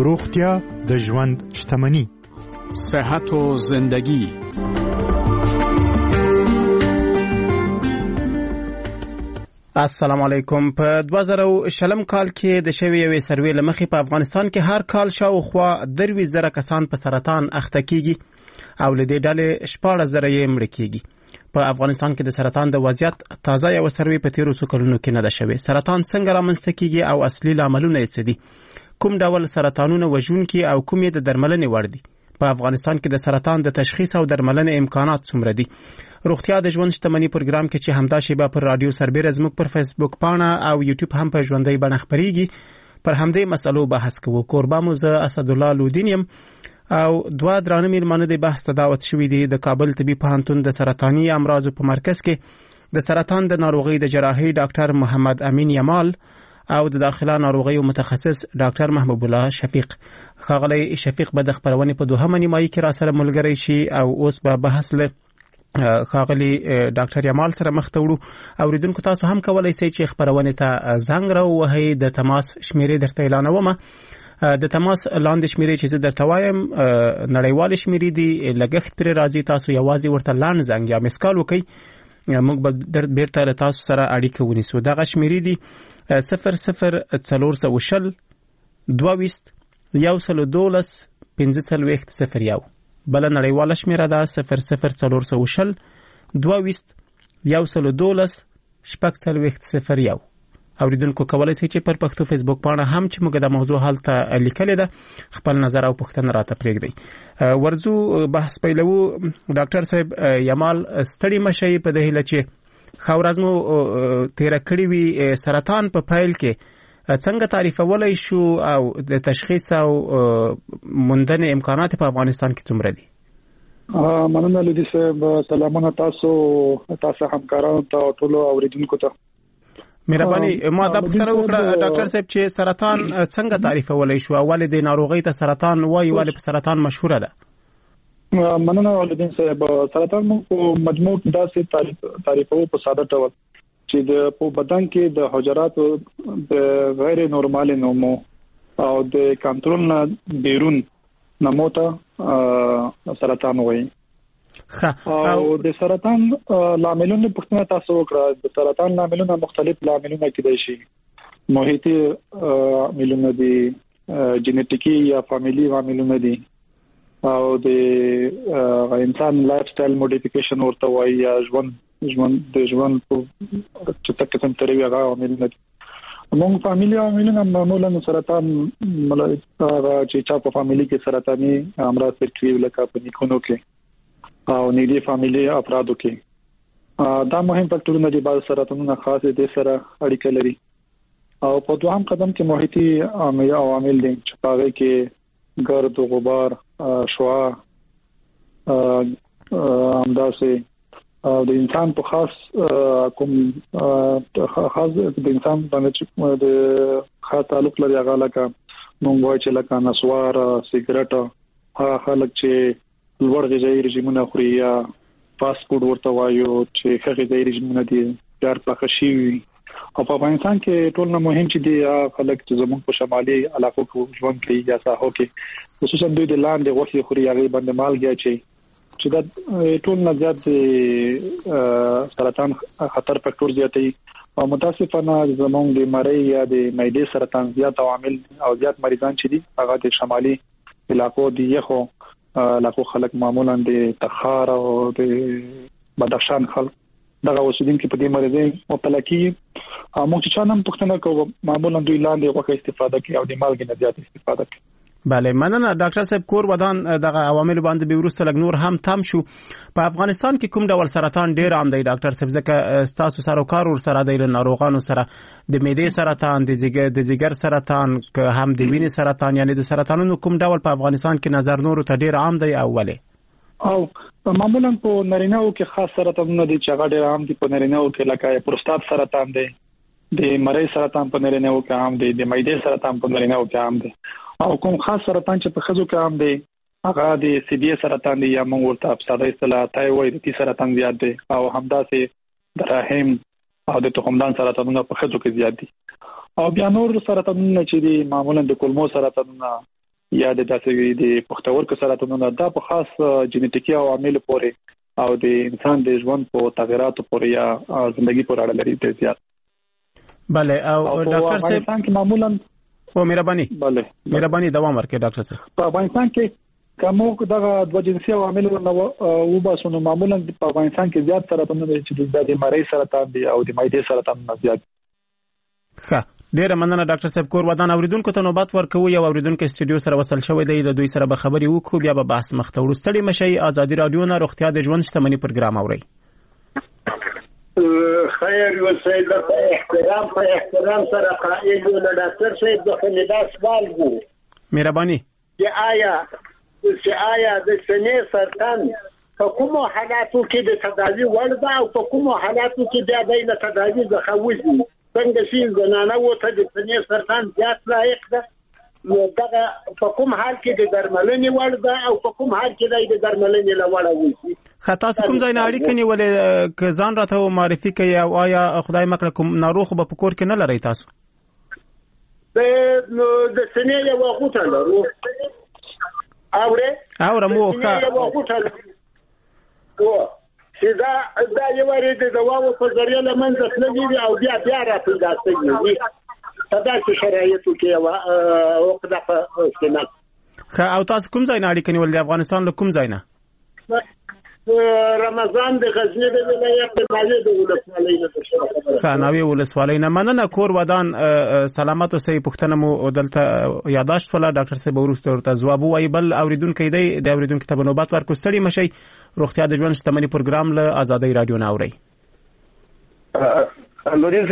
روغتیا د ژوند شتمني. صحت و زندگی. السلام علیکم. په 2020 کال کې د شوی یوې سروې لمخې په افغانستان کې هر کال شاوخوا 30,000 کسان په سرطان اخته کیږي او له دې ډلې 14,000 یې مړه کیږي. په افغانستان کې د سرطان د وضعیت تازه یو سروې په 13 کلونو کې نه ده شوې. سرطان څنګه رامنځته کیږي او اصلي لاملونه یې څه دي؟ کوم ډول سرطانونه وژونکي او کوم یې د درملنې وړ دي؟ په افغانستان کې د سرطان د تشخیص او درملنې امکانات څومره دي؟ روغتیا د ژوند شتمني پروګرام کې چې همدا شیبه پر رادیو سربېره زموږ پر فیسبوک پاڼه او یوټیوب هم په ژوندۍ بڼه خپرېږي، پر همدې مسلو بحث کوو. کوربه مو زه اسدالله لودین یم او دوه درانه میلمانه د بحث ته دعوت شوي دي. د کابل طبي پوهنتون د سرطاني امراضو په مرکز کې د سرطان د ناروغۍ د جراحي ډاکټر محمد امین یمال او د داخله ناروغیو متخصص ډاکټر محبوب الله شفیق. ښاغلی شفیق به د خبرونې په دوهمه نیمایي کې را سره ملګری شي او اوس به بحث له ښاغلی ډاکټر یمال سره مخ ته وړو. اوریدونکو تاسو هم کولای شئ چې خبرونې ته زنګ راووهئ. د تماس شمیرې درته اعلانومه. د تماس لاندې شمیرې چې زه درته وایم نړیوال شمیرې دي، لګښت پرې راځي. تاسو یوازې ورته لاند زنګ یا مسکال وکئ، موږ به بیرته له تاسو سره اړیکه ونیسو. دغه شمیرې دي 0040 22 112 1501. بل نړیواله شمیره ده 0040 22 112 1501. اوریدونکو کولای شي چې پر پښتو فیسبوک پاڼه هم چې موږ د موضوع حالت لیکلې ده خپل نظر او پوښتنه راته پرېږدئ. ورځو بحث پیلوو. ډاکټر صاحب یمال، ستړي مشئ په دې هیله چې ښه ورځ مو تېره کړې وي. سرطان په پیل کې څنګه تعریفولای شو او د تشخیص او موندنې امکانات په افغانستان کې څومره دي؟ مننه لودي صاحب. سلامونه تاسو همکارانو ته او ټولو اوریدونکو ته. مهرباني. ما دا پوښتنه وکړه ډاکټر صاحب چې سرطان څنګه تعریفولای شو؟ اول د ناروغۍ ته سرطان وایي، ولې په سرطان مشهوره ده؟ مننه لودي صاحب. سرطان موږ مجموع داسې تعریفو په ساده ډول چې په بدن کې د حجراتو د غیر نورمال نمو او د کنټرول نه بیرون نمو ته سرطان وایي. او د سرطان لاملونه پوښتنه تاسو وکړه. د سرطان لاملونه مختلف لاملونه کېدای شي. محیطي عاملونه دي، جینټیکي یا فامیلی عاملونه دي، او د انسان لایف سټایل موډیفیکیشن ورته وایي یا ژوند په چې تکسم تروي هغه عاملونه دي. موږ فامیلی عاملونه معمولا سرطان چې چا په فامیلی کې سرطاني امراض ترکیب لکه په نیکونو کې او نږدې فامیلی افرادو کې دا مهم فاکټورونه دي. بعض سرطانونه خاص دي سره اړیکه لري. او په دوهم قدم کې محیطي عوامل دي چې هغه کې ګرد او غبار، شعاع، همداسې د انسان په خاص د انسان باندې چې د خاص تعلق لري هغه لکه موږ وایو چې لکه نسوار، سیګریټ، هغه خلک چې لوړ غذایي رژیمونه خوري یا فاست فود ورته وایو چې ښه غذایي رژیمونه دي ډېر پاخه شي. او په افغانستان کې ټول نه مهم چې دی خلک چې زموږ په شمالي علاقو کې ژوند کوي یا ساحو کې خصوصا دوی د لاندې غوښې خوري، هغه باندې مالګه اچي چې دا ټول نه زیات سرطان خطر فاکټور زیاتوي. او متاسفانه زموږ د مری یا د معدې سرطان زیات عوامل او زیات مریضان چې دي هغه د شمالي علاقو دي. یخو علاقو خلک معمولا د تخار او د بدخشان خلک دغه اوسیدونکو په دې مرضی مبتلا کیږي. موږ چې چانم پوښتنه کوو معمولا دوی لاندې غوښه استفاده کوي او د مالګې نه زیات استفاده کوي. بله، مننه ډاکټر صاحب. کور ودان دغه عوامل باندې به وروسته لږ نور هم تم شو. په افغانستان کې کوم ډول سرطان ډیر عام دی ډاکټر صاحب؟ ځکه تاسو سره کار ور سره دی له ناروغانو سره. د معدې سرطان، د ځیګر سرطان، که هم د وینې سرطان، یعنی د سرطانونو کوم ډول په افغانستان کې نظر نورو ته ډیر عام دی او ولې؟ او معمولا په نارینه‌و کې خاص سرطانونه دي چې هغه ډیر عام دي. په نارینه‌و کې لکه پروستات سرطان دی، د مری سرطان په نارینه‌و کې عام دی، د معدې سرطان په نارینه‌و کې عام دی. او کوم خاص سرطان چې په ښځو کې عام دی هغه د سی سرطان دی یا موږ ورته په ساده اصطلاح تایرویډ سرطان زیات دی. او همداسې د رحم او د تخمدان سرطانونه په ښځو کې زیات دي. او بیا نور سرطانونه چې دي معمولا د کولمو سرطانونه یا د داسې د پښتورګو سرطانونو دا په خاص جنټیکي عوامل پورې او د انسان د ژوند په تغیراتو پورې یا ژوندۍ پورې اړه لري ډېر زیات. بله او ډاکټر صاحب افغانستان کې معمولا مهرباني دوام ورکړئ ډاکټر صاحب. په افغانستان کې کومو دغه د جنسي عوامل او باسونو معمولا په افغانستان کې زیات سرطانونه چې د مری سرطان دي او د معدې سرطان نه زیات. ښه ډیره مننه ډاکټر صاحب. کور ودان اوریدونکو ته نوبت ورکوو. یو اوریدونکو استودیو سره وصل شوی دی، د دوی سره به خبرې وکړو، بیا به بحث مخته وړو. ستړي مشئ. ازادي رادیو نه روغتیا د ژوند شتمنۍ پروګرام اورئ. خیر وسایل په احترام سره قائل ول ډاکټر صاحب د خندا سوال وو. مهرباني. آیا د سینې سرطان په کومو حالاتو کې د تداوی وړ ده او په کومو حالاتو کې بیا د تداوی څخه وځي؟ څنګه چې زنانه وته د سینې سرطان زیات لایق ده، نو دا په کوم حال کې د درملنې وړ ده او په کوم حال کې د درملنې لوړه وځي؟ خطا کوم ځای نه اړیکه نیولې که ځان راته معرفي کوي او آیا خدای مکړه کوم ناروغ به په کور کې نه لري تاسو؟ د سینې یو غوټه لرو. اورمو ښه چې دا یو وری د دواو په ذریعہ لمنځه تللی او بیا راپیدا شوی په داسې شرایطو کې او وقته په استعمال. ښه او تاسو کوم ځای نه اړیکه نیولې د افغانستان له کوم ځای نه؟ رمضان د غزنی د ولایت د ناوې د ولسوالۍ نه. ښه ناوې ولسوالۍ نه. مننه. کور ودان سلامت اوسئ. پوښتنه مو دلته یاداشت ولا ډاکټر صاحب وروسته ورته ځواب وایي. بل اوریدونکو دی د اوریدونکو ته نوبت ورکړو. ستړي مشئ. روغتیا د ژوند شتمنۍ پروګرام له آزادۍ رادیو نه اورئ. لوري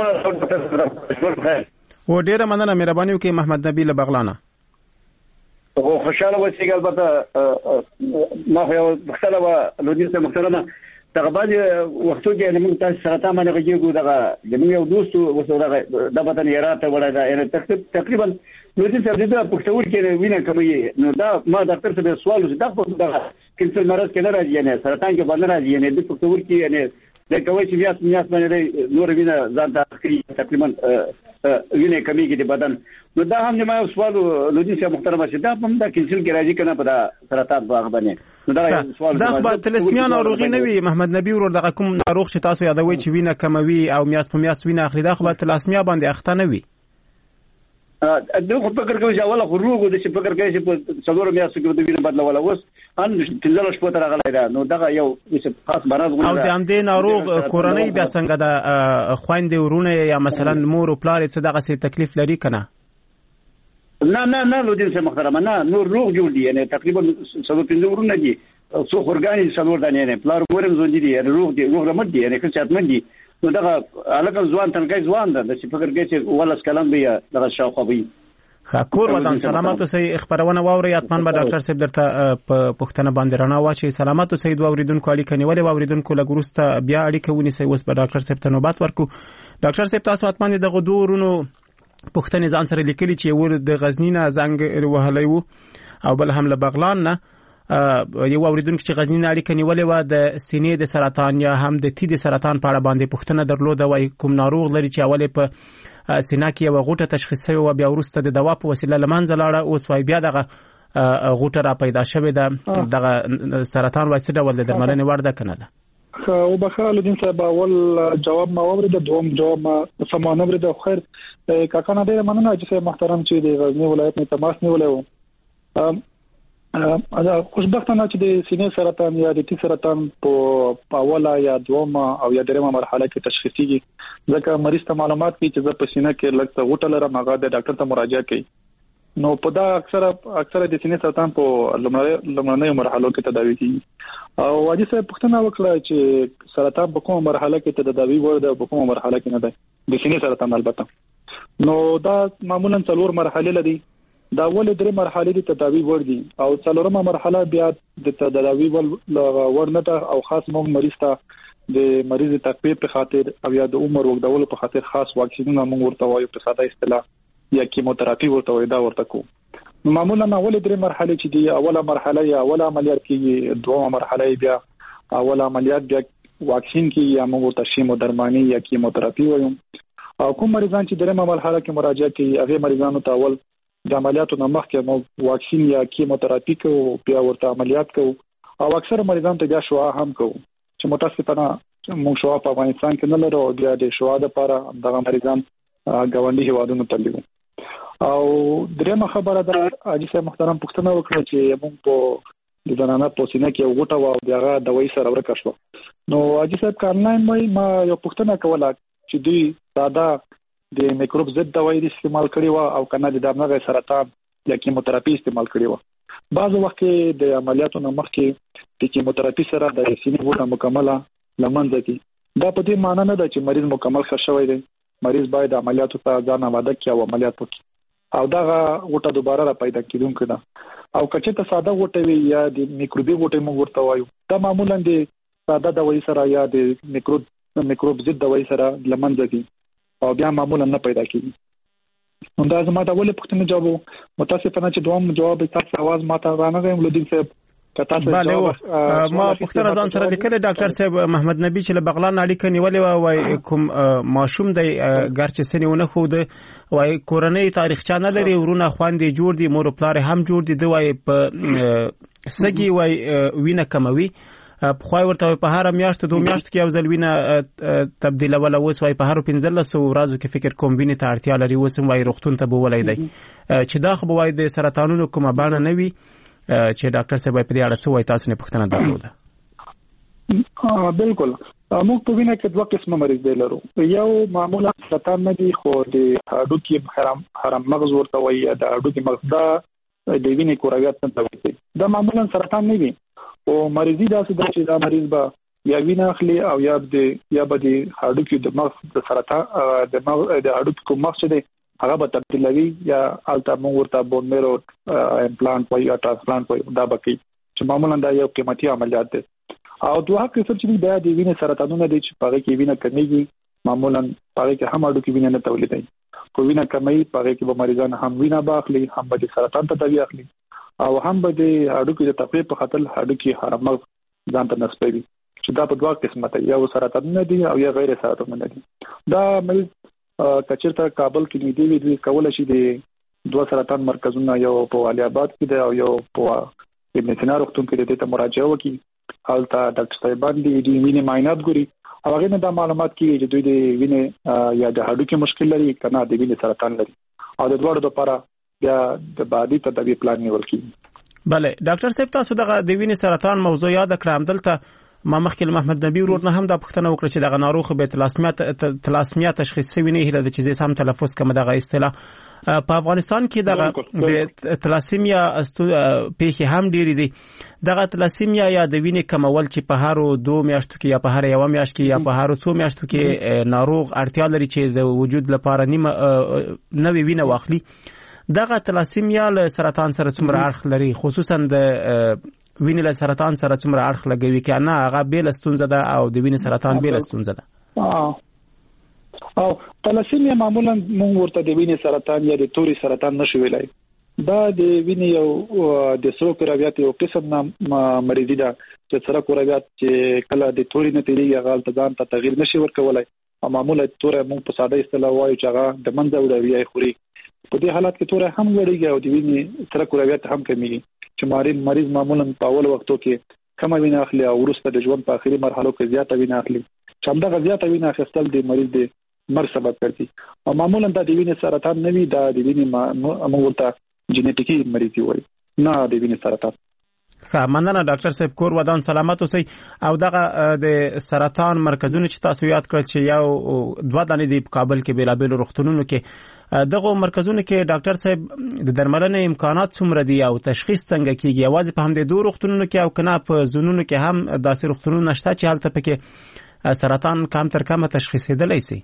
صاحب و ډیره مننه. مهرباني وکړئ. محمد نبی له بغلانه. خوشاله اوسئ. البته ما خو مختلف لودي سره محترمه دغه بعد وختو کې موږ تاسو سره تا باندې غږیږو. دغه د موږ یو دوست وسره د بدن یراته وړه دا یعنی تقریبا لودي سره د پښتور کې وینه کوي. نو دا ما ډاکټر ته سوال وکړ دا کینسل مرض کې نه راځي، یعنی سرطان کې باندې راځي، یعنی د پښتور کې یعنی د کوي چې بیا باندې نور وینه ځان داخلي تقریبا وینه کمیږي د بدن. نو دا هم ما سوال لودي سره محترمه چې دا هم دا کینسل کې راځي کنه په سرطان باغ باندې. نو دا سوال دا خو تلسمیان ناروغي نه وي محمد نبی ورور. دغه کوم ناروغ چې تاسو یادوي چې وینه کموي او میاس په میاس وینه اخلي، دا خو تلسمیا باندې اخته نه وي. دغه فکر کوي چې اوله خروج د فکر کوي چې په څلور میاشتو کې د وینې بدلول اوس ان تلل شپه تر غلای دا. نو دغه یو خاص مرض او د همدې ناروغ کورنۍ بیا څنګه د خويندې ورونه یا مثلا مور او پلار څه دغه څه تکلیف لري کنه؟ نه لودي سره محترمه نه نور روغ جوړ دي، یعنی تقریبا 150 ورونه دي، څو خورګانی څلور دانې نه پلار ورم زون دي، یعنی روغ دي، روغ رمټ دي، یعنی ښه چاتمن دي. نو دغه الکه ځوان تنګي ځوان ده چې فکر کوي چې ولس کلام به دغه شاوخه وي. کور ودان سلامت اوسئ. خبرونه واوري. اتمن به ډاکټر صاحب درته په پښتنه باندې رڼا واچي. سلامت اوسئ. دوه اوریدونکو اړیکه نیولې و. اوریدونکو لګروسته بیا اړیکه ونیسئ. اوس به ډاکټر صاحب ته نوبت ورکو. ډاکټر صاحب تاسو اتمن دغه دوه ورونو پښتنې ځان سره لیکلي چې یو د غزنی نه زنګ وهلی وو او بل هم له بغلان نه. یو اوریدونکو چې غزنی نه اړیکه نیولې و د سینې د سرطان یا هم د تی د سرطان په اړه باندې پښتنه درلوده. وای کوم ناروغ لري چې اول په سینه کې یو غوټه تشخیص شوی و، بیا ورسته د دوا په وسیله لمنځه لاړه، اوس وای بیا دغه غوټه را پیدا شوې ده. دغه سرطان وای څه ډول د درملنې وړ ده کنه ده؟ او بخاله دین صاحب اول جواب ما اورید، دوم جواب ما سمانه اورید. خیر کاکا نه ډیر مننه چې محترم چې د غزنی ولایت نه تماس نیولې و. خوشبختانه چې د سینې سرطان یا د تی سرطان په اوله یا دومه او یا دریمه مرحله کې تشخیصيږي، ځکه مریض ته معلومات کوي چې په سینې کې لږ غوټه لرم، هغه د ډاکټر ته مراجعه کوي. نو په دا اکثره د سینې سرطان په لومړنیو مرحلو کې تداوي کیږي. او واجی صاحب پوښتنه وکړه چې سرطان په کومه مرحله کې تداوي وړ ده، په کومه مرحله کې نه ده د سینې سرطان البته. نو دا معمولا 4 مرحله لري. دا اول 3 مرحله د تداوي وړ دي او 4مه مرحله بیا د تداوي وړ نه ده او خاص موږ مریض ته د مریض تقویه په خاطر او یا د عمر وګړو په خاطر خاص واکسینونه موږ ورته وایو په ساده اصطلاح یا کیموتراپي ورته وایي، دا ورته کو. معمولا اول 3 مرحله چې دی، اوله مرحله یا اول عملیات کې، دومه مرحله بیا اول عملیات بیا واکسین کې یا موږ ورته شیمو درمانی یا کیموتراپي وایو. او کوم مریضان چې 3مه مرحله کې مراجعه کوي هغه مریضانو ته اول د عملیاتو نه مخکې مو واکسین یا کیموتراپي کوو بیا ورته عملیات کوو او اکثر مریضان ته بیا شعاع هم کوو چې متاسفانه موږ شعاع په افغانستان کې نه لرو بیا د شعاع لپاره دغه مریضان ګاونډي هیوادونو ته لیږو او درېمه خبره ده حاجي صاحب محترم پوښتنه وکړه چې موږ په د زنانه په سینه کې وګټه او بیا د وای سره ورکه شو نو حاجي صاحب کارنایم ما یو پوښتنه کوله چې دوی ساده د میکروب ضد دوايي استعمال کړي و او کنه د دماغ سرطان یا کیموتراپي استعمال کړي و بعض وخت د عملیاتو نه مخکې د کیموتراپي سره د سینې وګړه مکمله لمنځه کی دا په دې معنی نه ده چې مریض مکمل ښه شوی دی مریض باید عملیاتو ته ځان آماده کړي او عملیات وکړي او دا وګړه دوباره را پیدا کیدونکې ده او کچې ته ساده وګړه وي یا د میکروبي وګړه موږ ورته وایو دا معمولا د ساده دوايي سره یا د میکروب ضد دوايي سره لمنځه کی او بیا معمولا نه پیدا کیږي نو دا زما د ولې پوښتنه جواب متاسفانه چې دوم جواب تاسو आवाज ماته رانغی مولودین صاحب بله ما پوښتنه ځان سره لیکلې ډاکټر صاحب محمد نبی چې له بغلان اړیکه نیولې وای کوم ماشوم دی ګرچې سنونه خو د وای کورنۍ تاریخچه نه لري ورونه خواندې جوړ دي مور پلار هم جوړ دي دوی په سګي وای وینه کموي په خوای ورته په هر میاشت دوه میاشت کې یو ځل وینه تبدیلول اوس وای په هر 15 ورځو کې فکر کوم وینه ته اړتیا لري اوس وای روغتون ته بولای دی چې دا خو وای د سرطانونو کومه باندې نه وي چې ډاکټر صاحب په دې اړه څه وایي تاسو نه پوښتنه درلوده بالکل موږ په وینه کې دوه قسمه مریض دی لرو یو معمولا سرطان نه دی خو د هډوکي حرم مغز ورته وایي د هډوکي مغز دا د وینې کورویات څخه وایي دا معمولا سرطان نه وي او مریضي داسې ده چې دا مریض به یا وینه اخلي او یا به د هډوکي د مغز د سرطان د هډوکي کوم مغز دی هغه به تبدیلوي یا الته موږ ورته بون میرو امپلانټ وایي یا ترانسپلانټ وایي دا به کوي چې معمولا دا یو قیمتي عملیات دی او دوه قسم چې دا د وینې سرطانونه دي چې پاره کې وینه کمیږي معمولا پاره کې هم اډو کې وینه نه تولیدوي کو وینه کمی پاره کې به مریضان هم وینه باخلي هم به د سرطان تداوی اخلي او هم به د اډو کې د تقریبا په خاطر اډو کې حرام ځان ته نسبوي چې دا په دوه قسمه دي یو سرطانونه دي او یا غیر سرطانونه دي دا مریض کچرته کابل کې نیدي وی کول شي د دوه سرطان مرکزونه یو په علي آباد کې دی او یو په ابن سینا روغتون کې د مراجعه وکي حالته ډاکټر صاحبان دي د وینې معاینات ګوري هغه نه د معلومات کې چې دوی د وینې یا د هډوکي مشکل لري کنه د وینې سرطان لري او د دوړو لپاره بیا د بعدي تدابیر پلان نیول کیږي بله ډاکټر صاحب تاسو دغه د وینې سرطان موضوع یاد کړم دلته ما مخکې محمد نبی ورته هم دا پوښتنه وکړه چې دغه ناروغ به تلاسمیا تشخیص شوی نه هله چې سم تلفظ کوم دغه اصطلاح په افغانستان کې دغه د تلاسمیا پیښې هم ډېری دي دغه تلاسمیا یا د وینې کمول چې په هر 2 میاشتو کې یا په هر یو میاشت کې یا په هر 2 میاشتو کې ناروغ اړتیا لري چې د وجود لپاره نیمه نوې وینه واخلي دغه تلاسمیا له سرطان سره څومره اړخ لري خصوصا د وینې له سرطان سره څومره اړخ لګوي کنه هغه بیل ستونزه ده او د وینې سرطان بیل ستونزه ده او تلاسیمیا معمولا موږ ورته د وینې سرطان یا د توري سرطان نشو ویلای دا د وینې یو د سرو کرویات یو قسم مریضي ده چې سره کرویات چې کله د توري نه تیریږي هغه ځان ته تغییر نشي ورکولای او معمولا تور موږ په ساده اصطلاح وایو چې هغه د منځه وړي خوري په دې حالت کې تور هم لريږي او د وینې سره کرویات هم کمیږي چې مریض معمولا په اول وختو کې کم وینه اخلي او وروسته د ژوند په اخري مرحلو کې زیاته وینه اخلي چې همدغه زیاته وینه اخیستل د مریض د مرګ سبب ګرځي او معمولا د وینې سرطان نه وي د وینې موږ جنیټیکي مریضي وایي نه د وینې سرطان مننه ډاکټر صاحب کور ودان سلامت اوسئ او دغه د سرطان مرکزونه چې تاسو یاد کړل چې یو دوه دانې د کابل کې بیلابل روغتونونو کې دغه مرکزونه کې ډاکټر صاحب د درملنې امکانات څومره دي او تشخیص څنګه کیږي یوازې په هم د دوه روغتونونو کې او کنه په زونونو کې هم داسې روغتونونه شته چې هلته پکې سرطان کم تر کمه تشخیصېدلی شي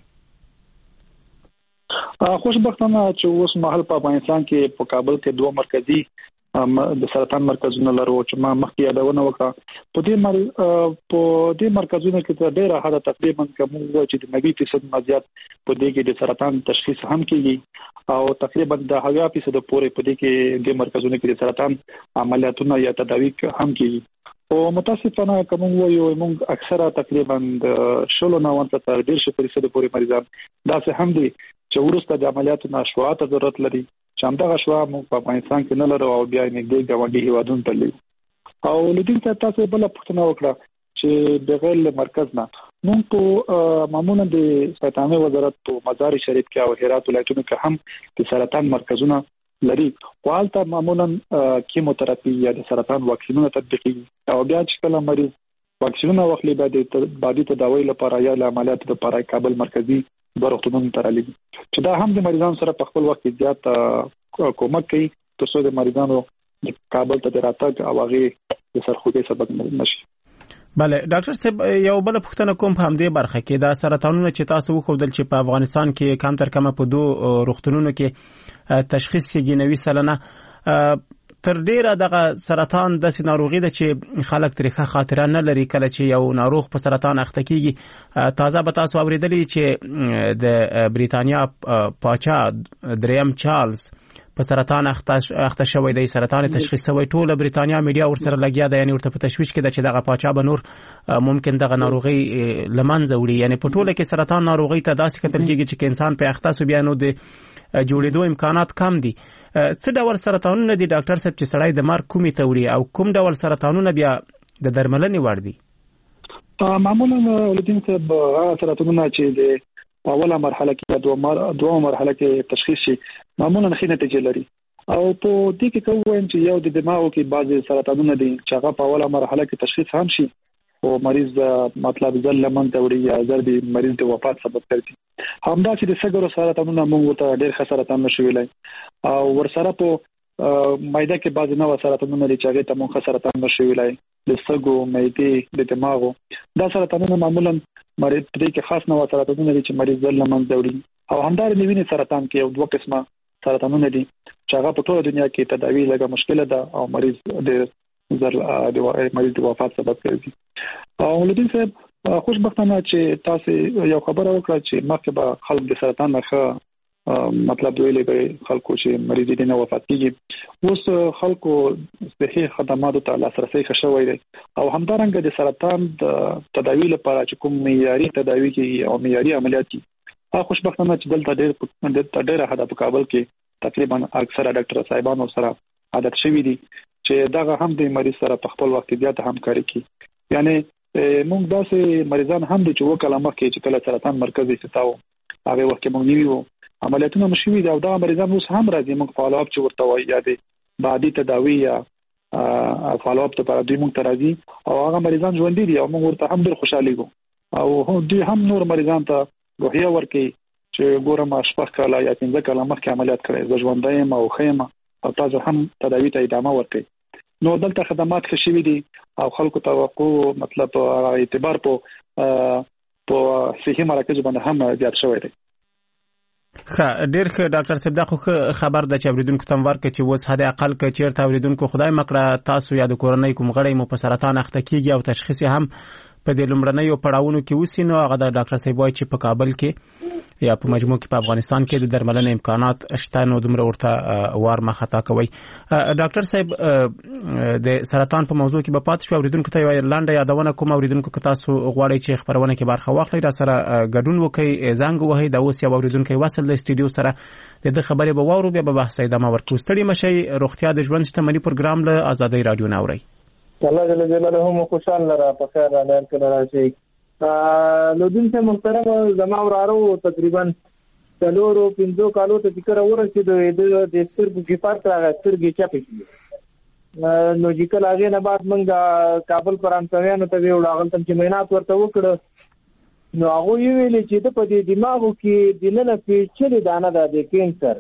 خوشبختانه چې اوس مهال په افغانستان کې په کابل کې دوه مرکزي د سرطان مرکزونه لرو چې ما مخکې یادونه وکړه په دې مرکزونو کې تر ډیره حد تقریبا کوم چې د 90% زیات په دې کې د سرطان تشخیص هم کیږي او تقریبا د 80% پورې په دې کې د مرکزونو کې د سرطان عملیاتونه یا تداوی هم کیږي او متاسفانه کوم وایو موږ اکثره تقریبا د 90% تر 100% پورې مریضان دا څه هم دي چې ورسته د عملیاتو نشوات ضرورت لري چې همدغه شوا موږ په افغانستان کې نه لرو او بیا نږدې ګاونډي هیوادونو ته لرو او لدین ته تاسو بل پوښتنه وکړه چې بغیر مرکز نه موږ په معمولا د سرطان وزارت په مزار شریف کې او هرات ولایتونو کې هم د سرطان مرکزونه لري والته معمولا کیموتراپي یا د سرطان واکسینونه تطبیقي او بیا چې کله مریض واکسینونه واخلي بعد تداوی لپاره یا عملیات لپاره کابل مرکزی روغتونونو ته رالیږي چې دا هم د مریضانو سره په خپل وخت زیات کومک کوي ترڅو د مریضانو کابل ته راتګ او هغه د سرخوږي سبب نشي. بله ډاکټر صاحب یو بل پوښتنه کوم په همدې برخه کې دا سرطانونه چې تاسو وښودل چې په افغانستان کې کم تر کمه په 2 روغتونونو کې تشخیص کیږي 90 سلنه تر ډیره دغه سرطان د ناروغي د چې خلک تاریخه خاطره نه لري کله چې یو ناروغ په سرطان اخته کیږي تازه به تاسو اوریدلی چې د بریتانیا پاچا دریم چارلز په سرطان اخته شوی دی سرطان تشخیص شوی ټول بریتانیا میډیا ورسره لګیا ده یعنی ورته په تشویش کې ده چې دغه پاچا به نور ممکن دغه ناروغي لمنځه وړي یعنی په ټوله کې سرطان ناروغي ته داسې کتل کیږي چې انسان په اخته سو بیا نو د جوړېدو امکانات کم دي څه ډول سرطانونه دي ډاکټر صاحب چې سړی د مرګ کومې ته وړي او کوم ډول سرطانونه بیا د درملنې وړ دي؟ معمولا ولدین صاحب سرطانونه چې د اوله مرحله کې دوه مرحله کې تشخیص شي معمولا ښه نتیجه لري او په دې کې کوم چې یو د دماغو کې بعضي سرطانونه دي چې هغه په اوله مرحله کې تشخیص هم شي او مریض مطلب ځل لمن ته وړي یا ضربي مریض د وفات سبب ګرځي همدا چې د سګرو سرطانونه موږ ته ډېر ښه سرطان نشو ویلای او ورسره په معده کې بعضي نوع سرطانونه لري چې هغه ته موږ سرطان نشو ویلای د سګو معدې د دماغو دا سرطانونه معمولا مریض دې کې خاص نوع سرطانونه لري چې مریض ځل لمن ته وړي او همدار نیوینې سرطان کې یو دوه قسمه سرطانونه دي چې هغه په ټوله دنیا کې تداوی لږه مشکله ده او مریض د مریض د وفات سبب ګرځي او لدین صاحب خوشبختانه چې تاسو یو خبره وکړه چې مخکې به خلک د سرطان نه مطلب ویلې به خلکو چې مریض دي نه وفات کیږي اوس خلکو صحي خدماتو ته لاسرسي ښه شوی دی او همدارنګه د سرطان د تداوی لپاره چې کوم معیاري تداوی کې او معیاري عملیات دي خوشبختانه چې دلته ډېر حدا په کابل کې تقریبا اکثره ډاکټر صاحبانو سره عادت شوی دي چې دغه هم د مریض سره په خپل وخت زیات همکاري کوي یعنی موږ داسې مریضان هم دي چې وکړه مخکې چې کله سرطان مرکزي ستاو هغه وخت موږ نیو عملیاتونه مشوي دي او دا مریضان اوس هم راځي موږ فالو اپ چې ورته وایي یا د بعدي تداوی یا فالو اپ ته پر دوی موږ ترازي او هغه مریضان ژوند دي او موږ ورته هم ډېر خوشاله یو او دوی هم نور مریضان ته روحیه ورکي چې ګورم شپږ کاله یا 15 کاله مخکې عملیات کړي زه ژوندایم او خیمه او تاسو هم تداوی ته ادامه ورکړئ نو دلته خدمات ښه شوي دي او خلکو توقع مطلب اعتبار په صحي مراکزو باندې هم زیات شوی دی. ډېر ښه ډاکټر صاحب دا خو خبر ده چې اوریدونکو ته ورکړي چې اوس حد اقل که چیرته اوریدونکو خدای مکړه تاسو یا د کورنۍ کوم غړی مو په سرطان اخته کیږي او تشخیص هم په دې لومړنیو پړاوونو کې وسی نو هغه د ډاکټر صاحب وایي چې په کابل کې یا په مجموع کې په افغانستان کې د درملنې امکانات شته نو دومره ورته وار مخه کوي. ډاکټر صاحب د سرطان په موضوع کې به پات شو اوریدونکو ته یو لاندې یادونه کوم اوریدونکو که تاسو غواړئ چې خبرونه کې برخه واخلئ را سره ګډون وکړئ زنګ وهئ د اوس یو اوریدونکو وصل د استودیو سره د خبرې به واورو بیا به بحث ادامه ورکړو. ستړي مشئ روغتیا د ژوند شتمنۍ پروګرام له آزادۍ رادیو نه اورئ. الله جل جلاله مو خوشحال لرا په خیر را لار کړه راشي لودین ته محترم زما ورارو تقریبا 4-5 کالو ته ذکر ورسېد د سترګو کې پات راغی سترګې چپې شي نو ذکر هغه نه بعد موږ کابل پرانسویانو ته ویل هغه چې مینات ورته وکړه نو هغه ویل چې د په دماغو کې د نن پیچلې دانه د کینسر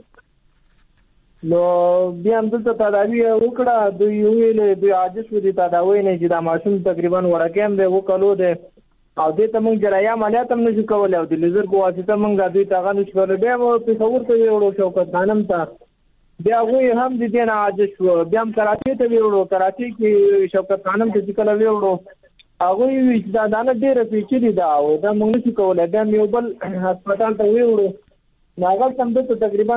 نو بیا هم دلته تداوی وکړه دوی ویل دوی عاجز شو دي تداوی نه چې دا ماشوم تقریبا ورکیم دی وکړو دی او دې ته موږ جراحي عملیات هم نشو کولی او د لیزر په واسطه موږ دوی ته هغه نشو کولی بیا مو پېښور ته ویوړو شوکت خانم ته بیا هغوی هم د دې نه عاجز شو بیا هم کراچۍ ته ویوړو کراچۍ کې شوکت خانم ته چې کله ویوړو هغوی وایي چې دا دانه ډېره پیچلې ده او دا موږ نشو کولی بیا مې یو بل هسپتال ته ویوړو نو هغه هم دلته تقریبا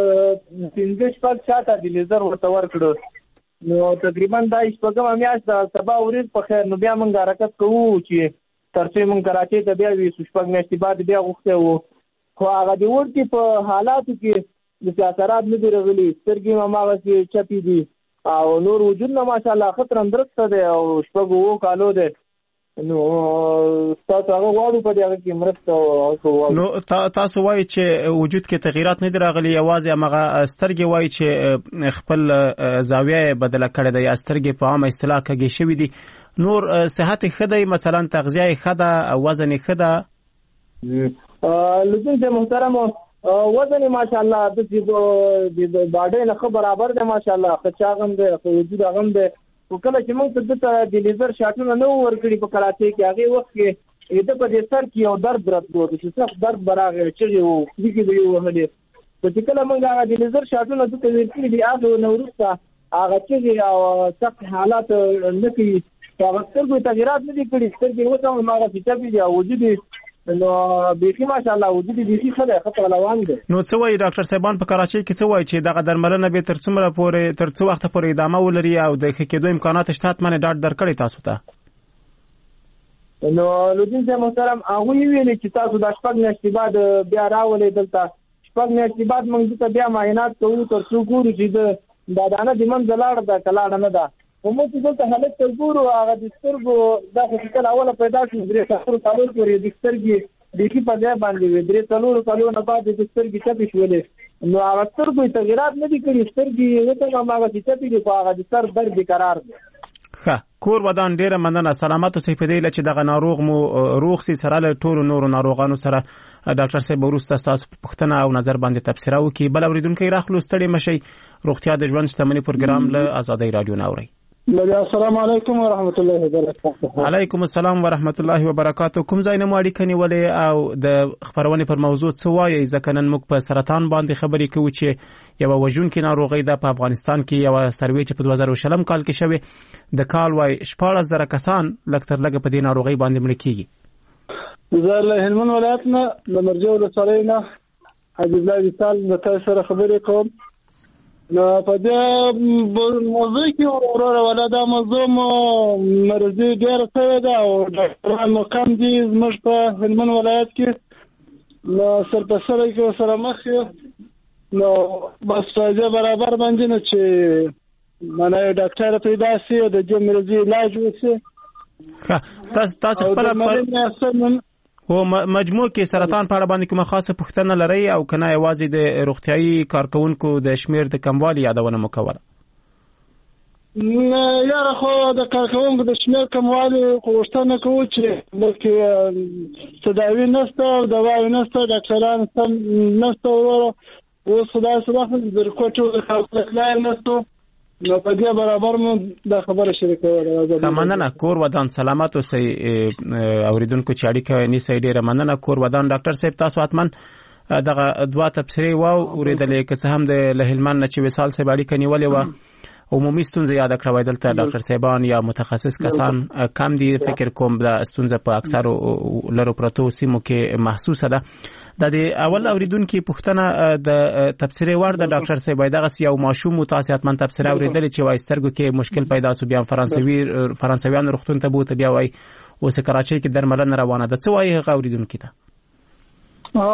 15-16 شاته د لیزر ورته ورکړو نو تقریبا دا شپږمه میاشت د سبا ورځ په خیر نو بیا موږ حرکت کوو چې تر څو موږ کراچۍ ته بیا وي شپږ میاشتې بعد بیا غوښتی وو خو هغه د ورته په حالاتو کې د اثرات نه دی راغلي، سترګې ماماغه کې چپی دي او نور وجود نه ماشاءالله خطر اندرسته دی او شپږ کالو دی. نو تاسو هغه واړو په دغه کې مرسته نو تاسو وایي چې وجود کې تغیرات نه راغلي، یوازې هغه سترګې وایي چې خپل زاویه بدله کړې ده یا سترګې په عامه اصطلاح کې شوي دي. نور صحت ښه دی، مثلا تغذیه ښه ده، وزن ښه ده؟ لزوم محترم وزن ماشاءالله د باډي نه برابر دی ماشاءالله، خچاغم دی، وجود هغه دی. کله چې موږ ته د لیزر شاټونه نو ورکړي په کراچۍ کې، هغه وخت کې د په دې سر کې یو درد درلود چې څه درد براغه چې یو دغه دی وهلې. چې کله موږ هغه د لیزر شاټونه د ورکړي دی هغه نو ورسته هغه چې او سخت حالات نه کوي، هغه سترګې تغیرات نه دي کړي، سترګې وته ما راځي چې دی وجود نو بيخي ماشاءالله وجود دي خطر روان دي. نو څه وایي ډاکټر صاحبان په کراچۍ کې څه وایي چې دغه درملنه به تر څو وخت پورې ادامه ولري او د ښه کېدو امکانات شته؟ حتماً ډاډ درکړي تاسو ته؟ نو لودین صاحب محترم هغه ویلي چې تاسو د شپږ میاشتې بعد بیا راولې دلته، شپږ میاشتې بعد موږ ته بیا معاینات کوو تر څو ګورو چې دا دانه د من زلاړ ده کلاړ نه ده. موږ چې دلته حالت ته ګورو هغه د سترګو دا خپل اوله پیدا شو درې څلور کالو پورې د سترګې د کی په ځای باندې درې څلور کالو نه بعد د سترګې چپې شولې. نو هغه سترګو تغیرات نه دي کړي، سترګې وته هغه چې چپې دي خو هغه د سر درد قرار دي. ښه کور ودان ډیره مننه، سلامات اوسئ. په دې چې دغه ناروغ مو روغ سي سره له ټولو نورو ناروغانو سره ډاکټر صاحب وروسته تاسو پوښتنه او نظر باندې تبصره وکړي. بل اوریدونکو راخلو ستړي مشي، روغتیا د ژوند شتمنۍ پروګرام له آزادۍ رادیو ناوړي. السلام علیکم ورحمت الله وبرکاته. علیکم السلام ورحمت الله وبرکاته. کوم ځای نه مو اړیکه نیولې او د خبرونې پر موضوع څه وایي؟ ځکه نن موږ په سرطان باندې خبرې کوو چې یو وژونکې ناروغي ده په افغانستان کې. یو سروې چې په 2020 کال کې شوې د کال وایي 14,000 کسان لږ تر لږه په دې ناروغي باندې مړه کیږي. زه له هلمند ولایت نه د مرجو ولسوالۍ نه حبیب الله وصال د تاسو سره خبرې کوم. نو په دې موضوع کې وروره ولا دا موضوع مرضی ډېر څه ده او ډاکټران مو کم دي زموږ په هلمند ولایت کې. نو سرپسره کې سره مخ یو نو بس فاجعه برابر باندې نه چې معنی ډاکټر پیدا شي او د دې مرضی علاج وشي. ښه تاسو خپل او مجموع کې سرطان په اړه باندې کومه خاصه پوښتنه لرئ او کنه یوازې د روغتيایي کارکونکو د شمیر د کموالي یادونه مو کوله؟ یاره خو د کارکونکو د شمیر کموالي غوښتنه کوو چې بلکې تداوی نشته او دواوی نشته، ډاکټران سم نشته، وروره اوس خدای سبحانه د رکوټو د خلک نشته. نو په دې برابر مو د خبره شریکوله. مننه. کور ودان سلامات اوسئ. اوریدونکو چې اړیکه نیسئ ډیره مننه. کور ودان ډاکټر صاحب تاسو حتمن دغه دوا تبصرې واورېدلې که څه هم د هلمند نه چې وصال صاحب اړیکه نیولې وه عمومي ستونزې یاد کړوي. دلته ډاکټر صاحبان یا متخصص کسان کم دي. فکر کوم د ستونزه په اکثرو لرو پرتو سیمو کې محسوسه ده. د اول اوریدونکو پوښتنه د تبصرې وړ د ډاکټر صاحب دغه یو ماشوم متاسفانه من تبصره اوریدل چې وای سترګو کې مشکل پیدا شو، بیا فرانسویان روغتون ته بوته، بیا وای اوس کراچۍ کې درملنه روانه ده. څه وای هغه اوریدونکو ته؟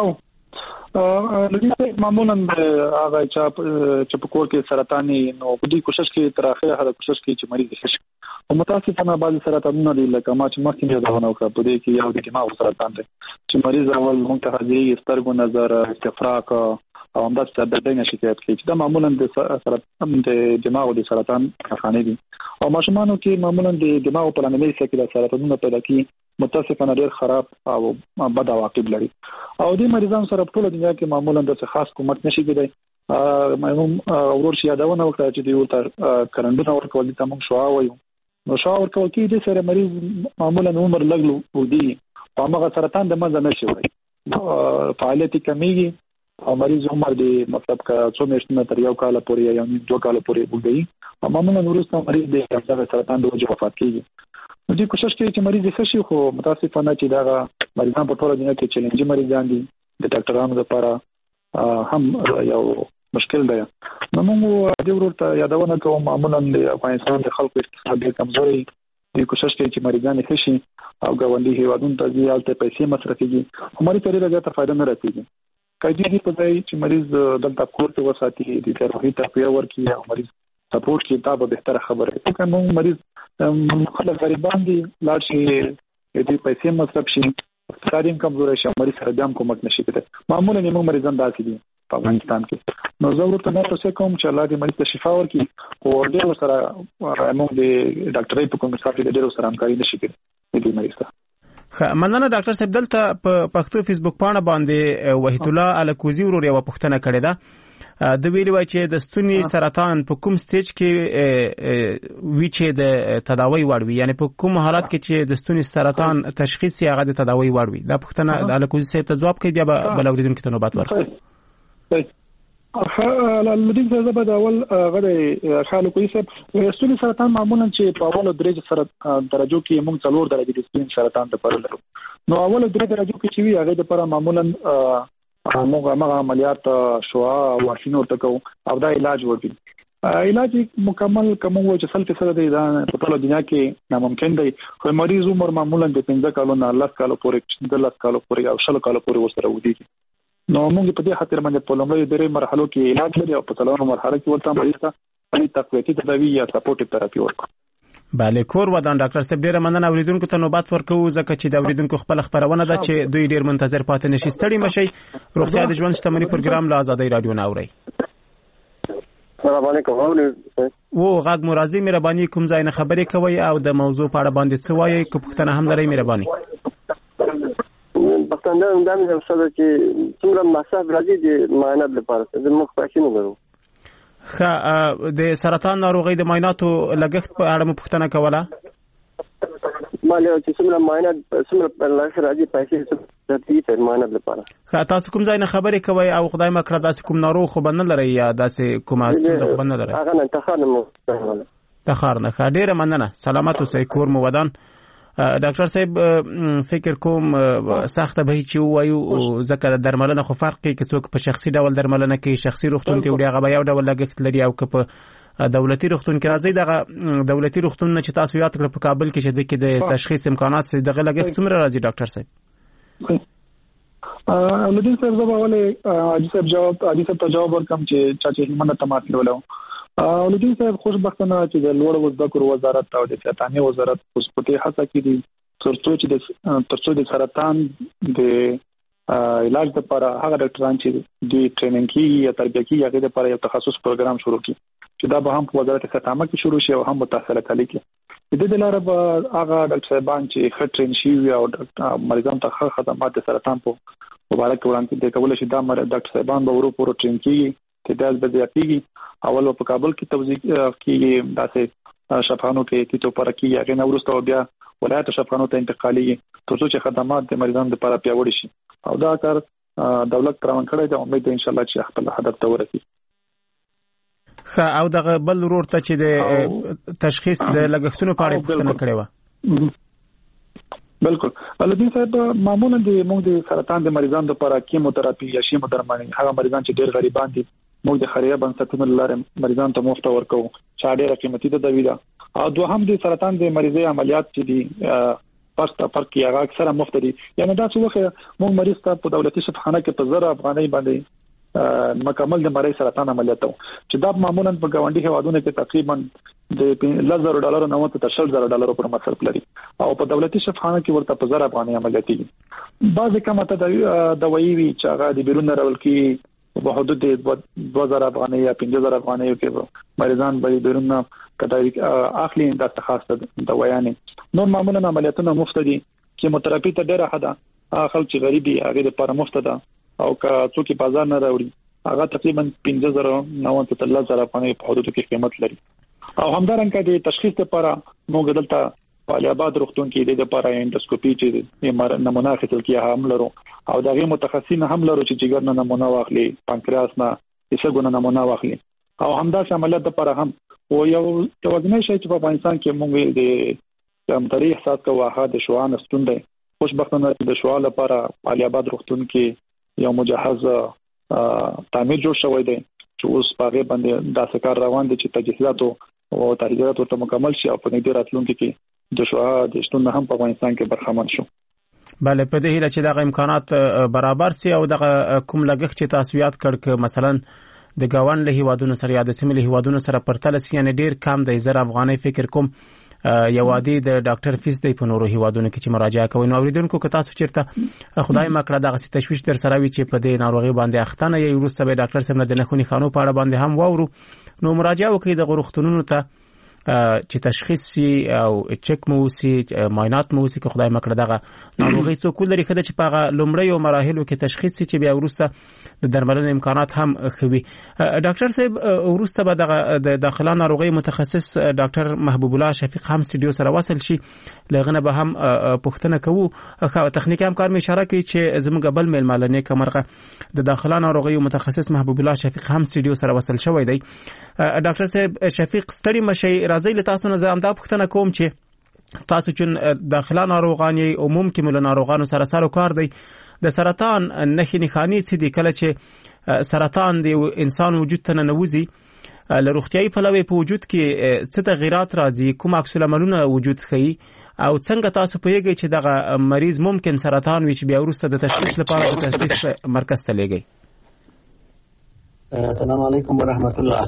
معمولا هغه چې په کور کې سرطاني نو په دې کوشش کې تر اخره هغه کوشش کوي چې مریض ښه شي. او متاسفانه بعض سرطانونه دي لکه ما چې مخکې یادونه وکړه په دې کې یو د دماغ سرطان دی چې مریض اول مونږ ته حاضري سترګو نظر استفراغ او همداسې د دردونو شکایت کوي چې دا معمولا د سرطان د دماغ د سرطان خانې دي. او ماشومانو کې معمولا د دماغ په لامل کې د سرطانونو پیدا کی متاسفانه ډېر خراب او بد عواقب لري. او د مریضانو سره په ټول دنیا کې معمولا د خاص کومک نشي کېدای. مېمون ورور شي یادونه وکړه چې دی ورته کرندونه ورکول دي تمام شو وایو. نو شاو ورکول کې د سره مریض معمولا عمر لګلو ودی او هغه سرطان د مزه نشي وای. فعالیت کمیږي او مریض عمر دی مطلب کا څو میاشتې تر یو کال پورې یا 2 کال پورې وګړي او معمولا ورسته مریض د سرطان د وجه وفات کیږي. نو دې کوشش کوي چې مریض ښه شي، خو متاسفانه چې دا مریضان په ټول دنیا کې چیلنج مریضان دي د ډاکټرانو لپاره هم یو مشکل دی. نو موږ د ورته یادونه کوو معمولا د افغانستان د خلکو اقتصاد ډېر کمزوري دی، کوشش کوي چې مریضان ښه شي او ګاونډي هیوادونو ته ځي البته پیسې مصرفيږي، هماري طریقه زیاته فائدہ نه رسیږي. کایدي په ځای چې مریض دلته کور ته وساتي د روحي تقویه ورکړي او مریض سپورټ کې دا به بهتره خبره ده. که موږ مریض خلک غریبان دي لاړ شي دې پیسې مصرف شي اقتصادي کمزوري شي مریض سره دام کومک نشي کېدای. معمولا موږ مریضان داسې دي په افغانستان کې. نو زه ورته نه تاسو کوم چې الله دې مریض ته شفا ورکړي او ډېر سره موږ د ډاکټرۍ په کوم څه کې ډېر سره همکاري نشي کېدای دې مریض ته. مننه ډاکټر صاحب. دلته په پښتو فیسبوک پاڼه باندې وحید الله الکوزی ورور یو پوښتنه کړې ده. د ویلي وای چې د ستوني سرطان په کوم سټیج کې وی چې د تداوی وړ وي، یعنی په کوم حالت کې چې د ستوني سرطان تشخیص یې هغه د تداوی وړ وي. دا پوښتنه د الکوزی صاحب ته جواب کوي بیا بل اوریدونکو ته نوبت ورکړي. لدین څه به د اول غړي خالو کوي چې ستوني سرطان معمولا چې په اول درجه سره درجو کې موږ څلور درجه د ستوني سرطان لپاره لرو. نو اول درجه کې چې وی هغه لپاره معمولا موږ هغه عملیات شوا او واشینو تکو او دا علاج ورکړي. علاج مکمل کوم و چې 100% دی دا په ټول دنیا کې ناممکن دی. خو مریض عمر معمولا د 15 کالو نه 10 کالو پورې 10 کالو پورې او 16 کالو پورې وسره ودی. نو موږ په دې خاطر باندې په لومړی درې مرحلو کې علاج لري او په څلورمه مرحله کې ورته مریض ته تقویتي تداوی یا سپورټ تراپي ورکړو. بله کور ودان ډاکټر صاحب ډیره مننه. اوریدونکو ته نوبت ورکو ځکه چې د اوریدونکو خپل خبرونه ده چې دوی ډیر منتظر پاتې نشي. ستړي مشي. روغتیا د ژوند شتمنۍ پروګرام له آزادۍ رادیو نه اوري. السلام علیکم. و غږ مرازي مهرباني کوم ځای نه خبرې کوي او د موضوع په اړه باندې څه وایي که پوښتنه هم لري مهرباني. پښتانه دا مې څه چې څومره مصرف راځي د معاینات لپاره د موږ پښینو غواړو. د سرطان ناروغي د معایناتو لګښت په اړه مو پوښتنه کوله. ماله چې څومره معاینات څومره لږ راځي پیسې د معاینات لپاره. تاسو کوم ځای نه خبرې کوي او خدای مکړه داسې کوم ناروغ خو بنه لري یا داسې کومه ستونزه خو بنه لري؟ هغه نه انتخاب مو تخار نه. ډیره مننه. سلامت اوسئ. کور مو ودان. ډاکټر صاحب فکر کوم سخته به چې وایو ځکه د درملنه خو فرق کوي چې څوک په شخصي ډول درملنه کوي شخصي روغتون ته وړي هغه به یو ډول لګښت لري او که په دولتي روغتون کې راځي دغه دولتي روغتون چې تاسو یاد کړ په کابل کې چې د تشخیص امکانات سي دغه لګښت څومره راځي ډاکټر صاحب؟ لدین صاحب زه به ولې عادي صاحب ته جواب ورکم چې چې مننه تمات ولو. لدین صاحب خوشبختانه چې د لوړ زده کړو وزارت او د صحتاني وزارت اوس په دې هڅه کې دي ترڅو د سرطان د علاج لپاره هغه ډاکټران چې د ټریننګ کې یا تربیه کې هغه لپاره یو تخصص پروګرام شروع کړي چې دا به هم په وزارت صحت عامه کې شروع شي او هم متأثره کړي کې د دې لپاره به هغه ډاکټر صاحبان چې ښه ټرین شي او مریضان ته ښه خدمات د سرطان په مبارک وړاندې د کول شي دا ډاکټر صاحبان به ورو ټرین کیږي تعداد به زیاتېږي. اول په کابل کې توزیع کیږي داسې شفاخانو کې کیتو پر کې هغه نو ورسته بیا ولایت شفاخانو ته انتقالي ترڅو چې خدمات د مریضانو لپاره پیاوړي شي او دا کار دولت روان کړی دی. امید ده ان شاء الله چې خپل هدف ته ورسیږي. او دغه بل ورور ته چې د تشخیص د لګښتونو په اړه پوښتنه کړې و. بالکل. ولدین صاحب معمولا د موږ د سرطان د مریضانو لپاره کیموتراپي یا شیمو درمل هغه مریضان چې ډېر غریبان دي موږ د خیریه بنسټونو لپاره مریضانو ته مفت ورکو چې ډېره قیمتي تداوی ده. او دوهم د سرطان د مریضي عملیات چې دي فرق کې هغه اکثره مفت دي. یعنی دا څه وخت موږ مریض ته په دولتي شفاخانه کې په 1000 افغانۍ باندې مکمل د مریض سرطان عملیات چې دا معمولا په ګاونډي هوادونو کې تقریبا د $10,000 نه وته تر $10,000 پر مصرف لري او په دولتي شفاخانه کې ورته په 1000 افغانۍ عملیات دي. بعضی کومه دوايي وی چې هغه د بیرون راول کې په حدود 2000 افغانۍ یا 5000 افغانۍ کې مریضان به بیرون کتای اخلي د تخصص دوايانه. نو معمولا عملیاتونه مفت دي. کیموتراپي ته ډیره حدا خلک چې غریب دي هغه لپاره مفت ده او که څوک بازار نه راوړي هغه تقریبا 50,000 نه وته تر 10,000 افغانۍ په حدود کې قیمت لري. او همدارنګه د تشخیص لپاره موږ دلته په علي آباد روغتون کې د لپاره انډوسکوپي چې نمونه اخیستل کیږي هم لرو او دغه متخصصین هم لرو چې جګر نه نمونه واخلي پانکریاس نه هیڅ نمونه واخلي او همداسې عملیات لپاره هم او یو توازنې شي چې په افغانستان کې موږ د کمتري احساس کوو هغه د شوان ستون دی. خوشبختانه د شوال لپاره علي آباد روغتون کې یو مجهز تعمیر جوړ شوی دی چې اوس په هغه باندې د سکار روان دي چې تجهیزات او تجهیزات ورته مکمل شي او په دې راتلونکي کې د شوها د شتون هم په افغانستان کې برخمن شو. بله په دې هیله چې دغه امکانات برابر سي او دغه کوم لګښت چې تاسو یاد کړ مثلا د گاون له هیوادونو سره یا د سیمې له هیوادونو سره پرتله سي یعنی ډیر کم د 1000 افغانۍ فکر کوم یو عادي د ډاکټر فیس دی په نورو هیوادونو کې چې مراجعه کوي. نو اوریدونکو که تاسو چیرته خدای مکړه دغه تشویش در سره وي چې په دې ناروغي باندې اختنه یې وروسته به ډاکټر سم نه د نخونی خانو په اړه باندې هم واورو نو مراجعه وکړئ د غوښتنونو ته چې تشخیص شي او چک مو وسی معاینات مو وسی که خدای مکړه دغه ناروغي څوک لري خدای چې په لومړی او مراحلو کې تشخیص شي چې بیا وروسته د درملنې امکانات هم خوي. ډاکټر صاحب وروسته به دغه د داخله ناروغي متخصص ډاکټر محبوب الله شفیق هم سټډیو سره وصل شي لغنه به هم پوښتنه کوو. خو تخنیکی همکار می اشاره کوي چې زموږ بل میل مالنه کمرغه د داخله ناروغي متخصص محبوب الله شفیق هم سټډیو سره وصل شوی دی. ډاکټر صاحب شفیق ستړي مشي راځي له تاسو نه زه هم دا پوښتنه کوم چې تاسو چې داخله ناروغاني عموم کې مل ناروغانو سره سره کار دی د سرطان نښې نښانې څه دي کله چې سرطان د انسان وجود ته ننوځي له روغتیايي پلوه په وجود کې څه تغیرات راځي کوم عکس العملونه وجود ښيي او څنګه تاسو پوهیږئ چې دغه مریض ممکن سرطان وي چې بیا وروسته د تشخیص لپاره د تشخیص مرکز ته لیږئ. السلام علیکم ورحمت الله.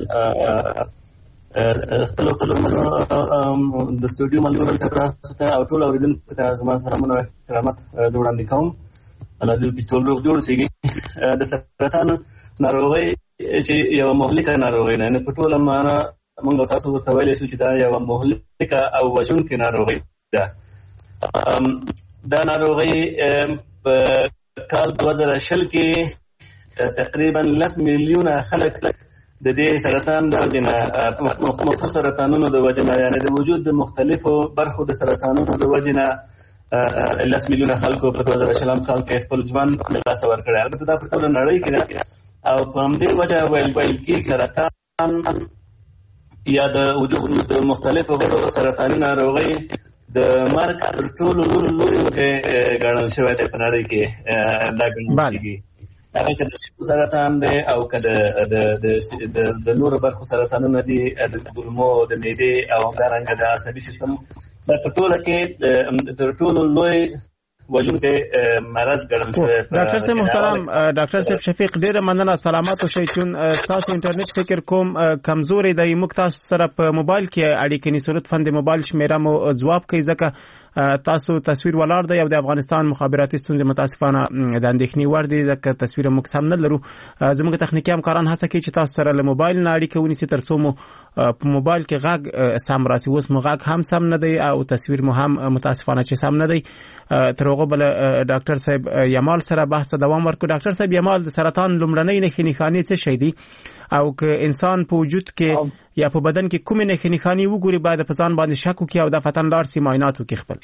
خپل د سټوډیو ملګرو ته او ټول اوریدونکو ته زما سلامونه احترامات وړاندې کوم. الله دې چې ټول روغ جوړ شي. د سرطان ناروغي چې یو مهلکه ناروغي نه په ټوله معنا موږ تاسو ورته ویلی شو چې دا یو مهلکه او وژونکې ناروغي ده. دا ناروغي په کال 2020 کې تقریبا 10 میلیونه خلک د دې سرطان د وجنه مختلف سرطانونو د وجنه یعنی د وجود د مختلفو برخو د سرطانونو د وجنه 10 میلیونه خلکو په 2020 کال کې خپل ژوند له لاسه ورکړی. البته دا په ټول نړۍ کې ده او په همدې وجه ویل کې سرطان یا د وجود د مختلفو سرطاني ناروغۍ د مرګ تر ټولو لوی ګڼل شوی دی په نړۍ کې. دا ګڼل کېږي هغه که د سرطان دی او که د نورو برخو سرطانونه دي د کولمو د معدې او همدارنګه د عصبي سیستم دا په ټوله کې تر ټولو لوی وژونکی مرض ګڼل شوی. ډاکټر صاحب محترم ډاکټر صاحب شفیق ډیره مننه سلامات اوسئ. چون تاسو انټرنیټ فکر کوم کمزوري دی موږ تاسو سره په موبایل کې اړیکې نه صورت فند موبایل شمیره مو جواب کوي ځکه تاسو تصویر ولاړ دی او د افغانستان مخابراتي ستونزې متاسفانه د اندېښنې وړ دي ځکه تصویر موږ سم نه لرو. زموږ تخنیکی همکاران هڅه کوي چې تاسو سره له موبایل نه اړیکه ونیسي ترڅو مو په موبایل کې غږ سم راسي. اوس مو غږ هم سم نه دی او تصویر مو هم متاسفانه چې سم نه دی. تر هغه بل ډاکټر صاحب یمال سره بحث دوام ورکړو. ډاکټر صاحب یمال د سرطان لومړنۍ نښې نښانې څه شي دي او که انسان په وجود کې یا په بدن کې کومې نښې نښانې وګوري باید په ځان باندې شک وکړي او د فتن لار سي معاینات وکړي خپل.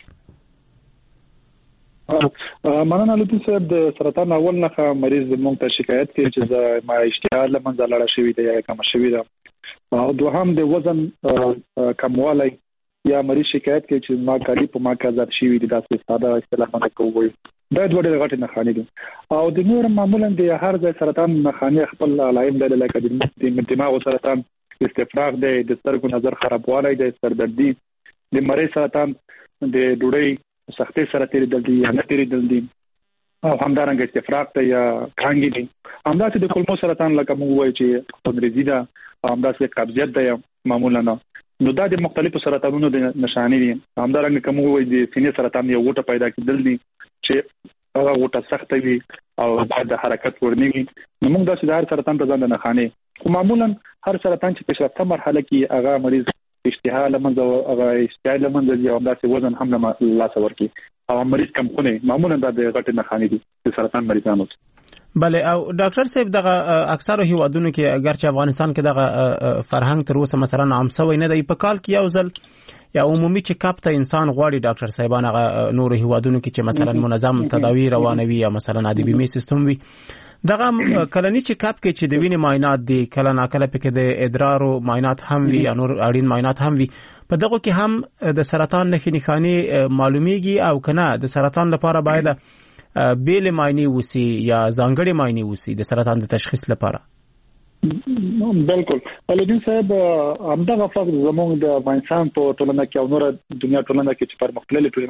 مننه لطفي صاحب. د سرطان اول نښه مریض مونږ ته شکایت کوي چې ما اشتها له منځه لاړه شوې ده یا کم شوې ده. او دوهم د وزن کموالی یا مریض شکایت کوي چې ما کالي په ما کې آزاد شوې دي. دا څه ساده اصطلاح باندې کوي. دا دوه ډېرې غټې نښانې دي او د نور معمولا د هر ځای سرطان نښانې خپل علائم لري لکه د دماغ سرطان استفراغ دی، د سترګو نظر خرابوالی دی، سردردي، د مری سرطان، د ډوډۍ سختي سره تیریدل دي یا نه تیریدل دي او همدارنګه استفراغ ته یا کانګي دي. همداسې د کولمو سرطان لکه موږ وایو چې تندرزي ده او همداسې قبضیت ده معمولا. نو دا د مختلفو سرطانونو د نشانې دي. همدارنګه کوم وایي د سینې سرطان یو غوټه پیدا کېدل دي چې هغه غوټه سخته وي او د حرکت ورني وي. نو موږ داسې د هر سرطان په ځان د نښانې خو معمولا هر سرطان چې په شرطه مرحله کې هغه مریض اشتها لمنځه هغه اشتها لمنځه دی او همداسې وزن هم لاس ورکي او مریض کم خونه معمولا د غټې نښانې دي د سرطان مریضانو. بله او ډاکټر صاحب دغه اکثره هیوادونو کې اگرچه افغانستان کې دغه فرهنګ تر اوسه مثلا عام شوی نه دی، په کال کې یو ځل یا عمومي چې کاپ ته انسان غواړي ډاکټر صاحبان هغه نور هیوادونو کې چې مثلا منظم تداوی روانوي یا مثلا عادي بیمه سیستم وي دغه کلنی چې کاپ کې چې د وینې معاینات دي کله ناکله پکې د ادرارو معاینات هم وي یا نور اړین معاینات هم وي، په دغه کې هم د سرطان نښې نښانې معلومیږي او کنه د سرطان لپاره باید بیل معاینې وسی یا ځانګړي معاینې وسی د سرطان د تشخیص لپاره. بالکل ولدین صاحب همدغه فقط زموږ د افغانستان په ټولنه کې او نور دنیا ټولنه کې چې پرمختللې ټولنه ده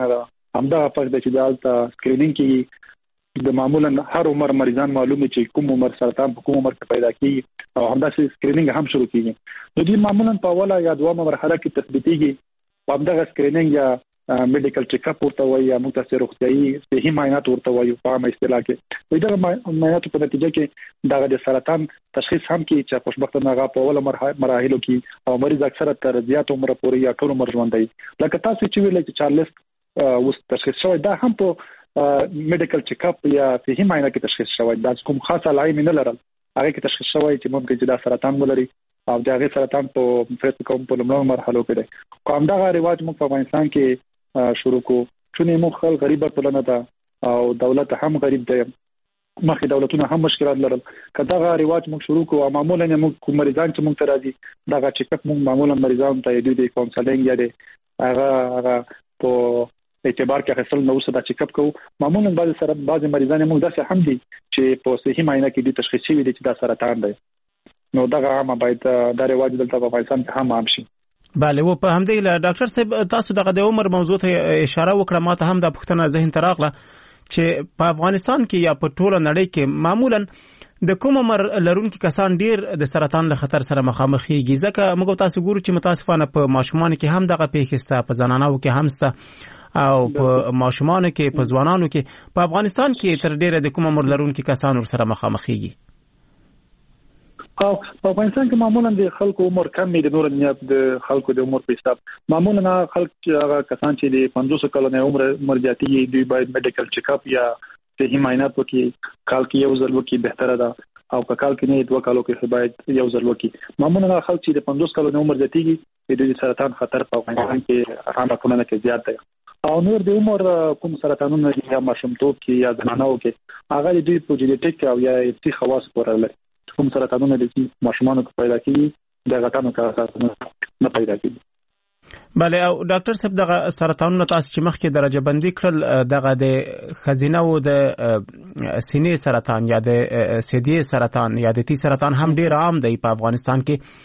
همدا فرق د چې د سکرینینګ کې د معمولا هر عمر مریضان معلومه چې کوم عمر سرطان په کوم عمر کې پیدا کیږي او همدا سکرینینګ هم شروع کیږي. نو دې معمولا په اوله یا دویمه مرحله کې تثبیتيږي او همدا سکرینینګ یا میډیکل چیک اپ ورته وایي یا موږ تاسو روغتيایي صحي معاینات ورته وایو په عامه اصطلاح کې. دا معاینات په نتیجه کې د سرطان تشخیص هم کې چې خوشبختانه هغه په اوله مراحلو کې او مریض اکثره تر زیات عمر پورې یا ټول عمر ژوند دی. لکه تاسو چې ویل چې 40 اوس تشخیص شوی دا هم په میډیکل چیک اپ یا صحي معاینه کې تشخیص شوی. دا کوم خاصه علایم نه لرل هغه کې تشخیص شوی چې ممکن چې دا سرطان ولري او دا غیر سرطان په فیس کوم په لومړنیو مرحلو کې دی. کوم دا رواج موږ په افغانستان کې شروع کو چې موږ خلک غریبه ټولنه ده او دولت هم غریب دی مخکې دولتونه هم مشکلات لرل. کدا رواج موږ شروع کو او معمولا موږ مریضان چې موږ ته راځي دا چیک اپ موږ معمولا مریضان ته د کونسلینګ یا د هغه په اعتبار کې اخیستل نو څه دا چیک اپ کوو. معمولا بعض مریضان موږ داسې هم دي چې په صحي معاینه کې د تشخیص شوی دي چې دا سرطان دی. نو دا هم باید دا رواج دلته په افغانستان کې هم عام شي. بله و په همدې له ډاکټر صاحب تاسو دغه د عمر موضوع ته اشاره وکړه ماته هم د پښتنه ذهن ته راغله چې په افغانستان کې یا په ټوله نړۍ کې معمولا د کوم عمر لرونکي کسان ډیر د سرطان له خطر سره مخامخ کیږي ځکه موږ تاسو ګورو چې متاسفانه په ماشومان کې هم دغه پیښه سته په زنانو کې هم سته او په ماشومان کې په ځوانانو کې په افغانستان کې تر ډیره د کوم عمر لرونکي کسان سره مخامخ کیږي. او په افغانستان کې معمولا د خلکو عمر کم دی د نور نیت د خلکو د عمر په حساب معمولا خلک چې هغه کسان چې د 500 کلونې عمر زیاتی دوی باید میډیکل چیک اپ یا صحي معاینات وکړي کال کې یو ځل وکړي بهتره ده او په کال کې نه 2 کالو کې باید یو ځل وکړي. معمولا خلک چې د 500 کلونې عمر زیاتیږي د سرطان خطر په افغانستان کې عامه ټولنه کې زیات دی او نور د عمر کوم سرطانونه یا ماشومتوب کې یا زنانو کې هغه دوی په جینیټیک او یا ارثي خواص پورې لري. کوم سرطانونه د ماشومانو په پیدا کیږي د غټانو کارونه نه پیدا کیږي. بله او ډاکټر صاحب دغه سرطانونه تاسو چې مخکې درجه بندي کړل دغه د خزینه او د سینې سرطان یا د سیدې سرطان یا د تی سرطان هم ډیر عام دی په افغانستان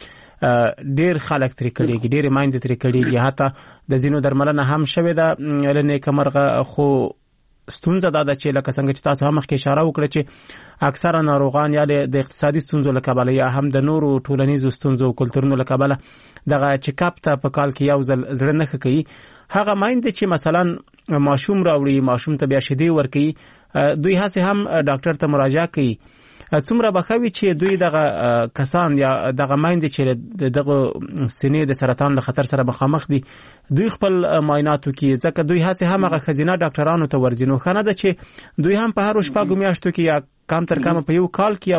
کې ډیر خلک ترې کړيږي ډیر مایند ترې کړيږي حتی د زینو درملنه هم شوه د لنه کمرغه خو ستونزه دا ده چې لکه څنګه چې تاسو هم مخکې اشاره وکړه چې اکثره ناروغان یا د اقتصادي ستونزو له کبله یا هم د نورو ټولنیزو ستونزو او کلتورونو له کبله دغه چیک اپ ته په کال کې یو ځل زړه نه کوي. هغه مایند چې مثلا ماشوم راوړي ماشوم ته بیا شیدې ورکوي دوی هڅه هم ډاکټر ته مراجعه کوي. څومره بخوي چې دوی دغه کسان یا دغه مایند چې دغه سینې د سرطان له خطر سره مخامخ دي دوی خپل معایناتو کې ځکه دوی هڅه هم هغه خزینه ډاکټرانو ته ورځي. خنه ده چې دوی هم په هر شپږ میاشتو کې یا کم تر کم په یو کال کې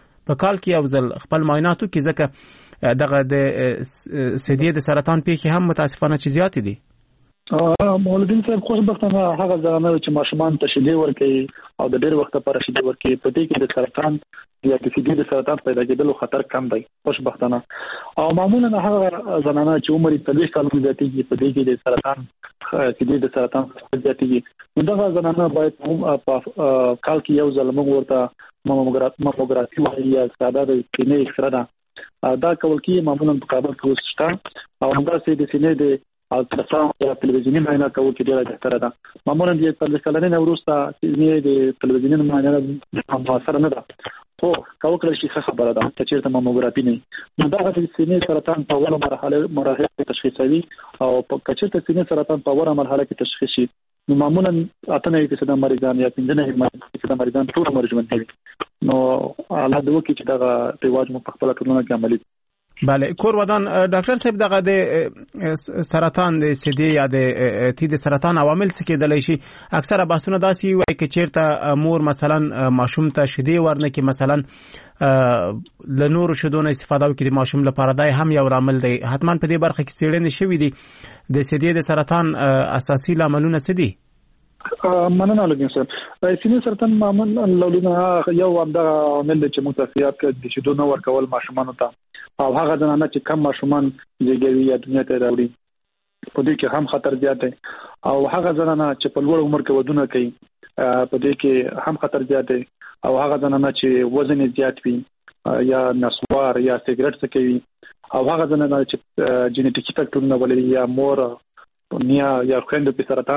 یو ځل خپل معایناتو کې ځکه دغه د سیدې د سرطان پیښې هم متاسفانه چې زیات دي. مولدین صاحب خوشبختانه هغه ځانونه چې ماشومان ته شیدې ورکوي او د ډېر وخت لپاره شیدې ورکوي په دې کې د سرطان یا د سیدې د سرطان پیدا کېدلو خطر کم دی خوشبختانه. او معمولا هغه ځانونه چې عمر 30 کال زیاتېږي په دې کې د سرطان سیدې د سرطان زیاتېږي نو دغه ځانونه باید په کال کې یو ځل موږ ورته ماموګرافي وایي یا ساده د سینې اکسره ده دا کول کې معمولا په کابل کې وسته او همداسې د سینې د الټراساوند یا تلویزیوني معاینه کوي چې ډیره بهتره ده. معمولا د 40 کلنې وروسته چې د تلویزیوني معاینه هم اثر نه ده خو کاوه کړی شي خبره ده چې چیرته ماموګرافي نه نو دا د سینې سرطان په اوله مرحله کې تشخیصوي او په کچته سینې سرطان په اوله مرحله کې تشخیص شي نو معمولا 98% مریضان یا 95% مریضان ټول عمر ژوند کوي. نو الله دې وکړي چې دا رواج مو په خپل ټولنه کې عملي. بله کور ودان ډاکټر صاحب دغه د سرطان د سیدې یا د تی د سرطان عوامل څه کېدلی شي اکثره بحثونه داسې وایي چې چیرته مور مثلا ماشوم ته شیدې ورنکي مثلا له نورو شیدو نه استفاده وکړي د ماشوم لپاره دا هم یو عامل دی. حتما په دې برخه کې څېړنې شوي دي د سیدې د سرطان اساسي لاملونه څه دي؟ مننه لګیم سر سینې سرطان معمولا لولونه یو همدا عامل چې متأثرات کې د شیدو نه ورکول ماشومانو ته او هغه ځنانه چې کم ماشومان زیږوي یا دنیا ته راوړي په دې کې هم خطر زیات دی او هغه ځنانه چې په لوړ عمر کې ودونه کوي په دې کې هم خطر زیات دی او هغه ځنانه چې وزن زیات وي یا نسوار یا سیګریټ څکوي او هغه ځنانه چې جینیټیکي فیکټورونه ولري یا مور نیا یا خويندو په سرطان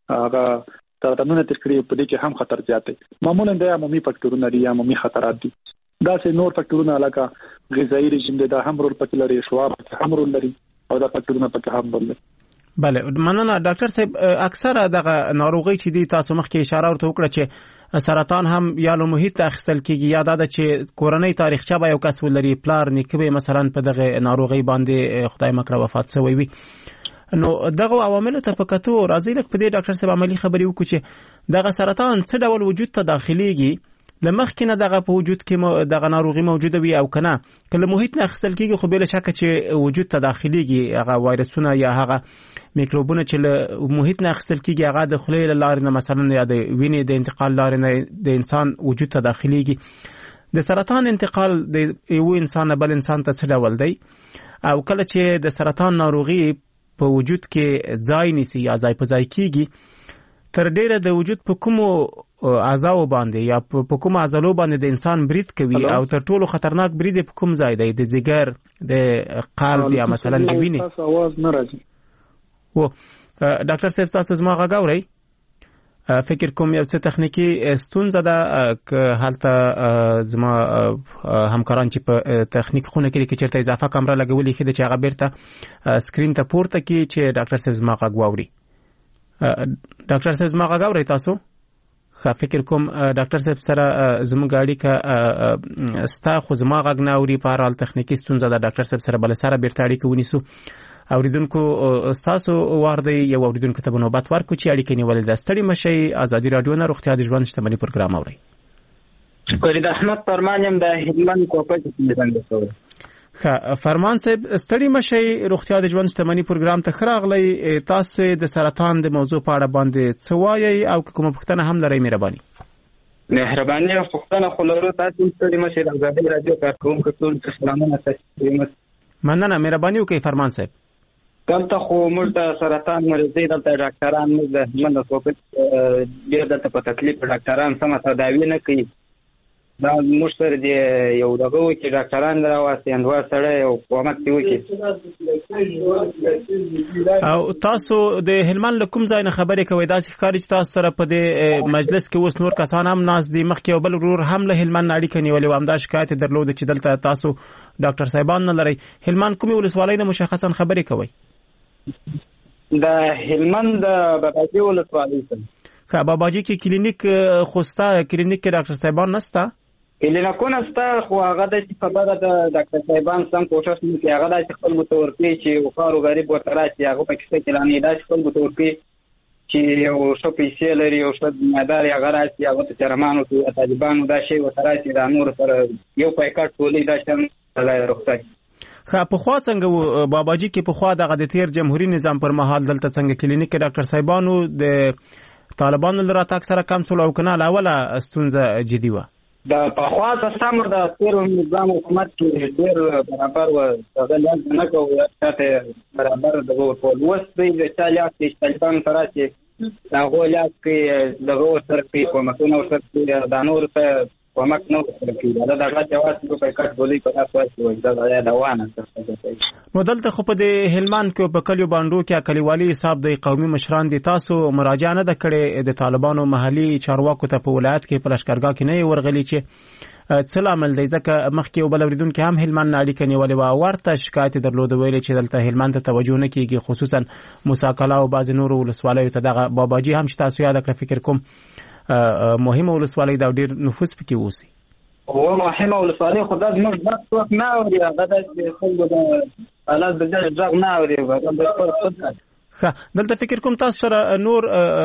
هغه سرطانونه تشکړي په دې کې هم خطر زیات دی. معمولا د عمومي فاکټورونه دي، عمومي خطرات دي. دا چې نور فاکټورونه علاوه غذایی رژیم دا هم رول پکې لري، شواب هم رول لري او دا فاکټورونه پکې هم رول لري. بله مننه ډاکټر صاحب. اکثره دغه ناروغي چې دي تاسو مخکې اشاره ورته وکړه چې سرطان هم یا له محیط اخیستل کیږي یا دا چې کورنۍ تاریخچه به یو کس ولري، پلار نیکه به مثلا په دغه ناروغي باندې خدای مکړه وفات شوی وي. نو دغه عوامل ته په کتو راځي لکه په دې ډاکټر صاحب عملی خبرې وکړو چې دغه سرطان څه ډول وجود ته داخليږي، لمخکې نه دغه په وجود کې دغه ناروغي موجوده وي او کنه کله محیط نه اخیستل کیږي، خو بل شک چې وجود ته داخليږي هغه وایرسونه یا هغه میکروبونه چې له محیط نه اخیستل کیږي هغه د خولې له لارې نه مثلا یا د وینې د انتقال لارې نه د انسان وجود ته داخليږي. د سرطان انتقال د یو انسان بل انسان ته څه ډول دی او کله چې د سرطان ناروغي په وجود کې ځای نیسي یا ځای په ځای کیږي، تر ډیره د وجود په کومو اعضاء باندې یا په کومو عضلو باندې د انسان برید کوي او تر ټولو خطرناک برید په کوم ځای دی؟ د ځیګر، د قلب یا مثلا د وینې؟ تاسو आवाज نه راځي. و ډاکټر صاحب تاسو زما غږ اورئ؟ فکر کوم یو څه تخنیکی ستونزه ده که هلته زما همکاران چې په تخنیک خونه کې چیرته اضافه کامره لګولې کې چې هغه بیرته سکرین ته پورته کی چې ډاکټر صاحب زما غږ واوري. ډاکټر صاحب زما غږ اورئ تاسو؟ فکر کوم ډاکټر صاحب سره زموږ اړیکه ستا خو زما غږ نه اوري، په هر حال تخنیکی ستونزه ده. ډاکټر صاحب سره بل سره بیرته اړیکه ونیسو. اوریدونکو تاسو وارد یو اوریدونکو ته نوبت ورکو چې اړیکې نیولې ده. ستړي مشي ازادي رادیو نه روغتیا د ژوند شتمنۍ پروګرام اوري. فرید احمد فرمان یم د هلمند کوپه کې څنګه کوي؟ فرمان صاحب ستړي مشي روغتیا د ژوند شتمنۍ پروګرام ته خراغلی. تاسو د سرطان د موضوع په اړه باندې څه وایي او کومه پوښتنه هم لرئ؟ مهرباني پوښتنه خو لرو. تاسو ستړي مشي د ازادي رادیو کارکونکو ټول سلامونه تاسو. مننه، مهرباني وکړئ فرمان صاحب. دلته خو موږ د سرطان مریضۍ دلته ډاکټران موږ د هلمند کوپټ ډېر دلته په تکلیف ډاکټران سمه تداوي نه کوي. دا موږ سره د یو دغه و چې ډاکټران راوستي اندوا سره یو قومت دی وکړي. او تاسو د هلمند له کوم ځای نه خبرې کوئ؟ داسې ښکاري چې تاسو سره په دې مجلس کې اوس نور کسان هم ناست دي. مخکې یو بل ورور هم له هلمند اړیکه نیولې و، همدا شکایت درلود چې دلته تاسو ډاکټر صاحبان نه لرئ. هلمند کومې ولسوالۍ نه مشخصا خبرې کوئ؟ د هلمند باباجي ولسوالۍ څخه. باباجي کې کلینیک خوستا کلینیک کې ډاکټر صاحبان نشته؟ کلینیکونه شته خو هغه د خبره د ډاکټر صاحبان سم کوشش نه کوي. هغه د خپل متورکي چې وقارو غریب ورته راشي هغه پکې کلانې د خپل متورکي چې یو څو پیسې لري او څه مدار هغه راشي هغه ته چرمانو ته طالبانو دا شی ورته راشي د نور سره یو پایکاټ ټولې دا شم لای رخصت. په خوا څنګه باباجي کې په خوا دغه د تیر جمهوریت نظام پر مهال دلته څنګه کلینیک کې ډاکټر صاحبانو د طالبانو لرات اکثره کم څول او کنه لاوله ستونزه جدي و؟ د په خوا سم د تیر نظام حکومت کې ډېر برابر و، هغه لاس نه کوي چې برابر د ټول وست د چالیا کې طالبان سره چې هغه لاس کې دغه سره کې کومه سره د نور ته کومک نه ورکوي. دا دغه جواز په کټ بولي په تاسو وایي دا روانه ده. نو دلته خو په د هلمند کې په کلیو باندې کې کلیوالي حساب د قومي مشران دي، تاسو مراجعه نه د کړې د طالبانو محلي چارواکو ته په ولایت کې په لشکرګاه کې نه ورغلي چې څه لامل دی؟ ځکه مخکې یو بل اوریدونکي هم هلمند اړیکه نیولې وه، ورته شکایت درلود ویلې چې دلته هلمند ته توجه نه کیږي، خصوصا موسی او بعضې نورو ولسوالیو ته. دغه باباجي هم چې تاسو یاد کړه فکر کوم مهمه ولسوالۍ دا ډېر نفوذ پکې اوسي. مهمه ولسوالۍ خو دا زموږ بس څوک نه اوري، هغه د خلکو د حالات د غږ نه اوري. دلته فکر کوم تاسو سره نور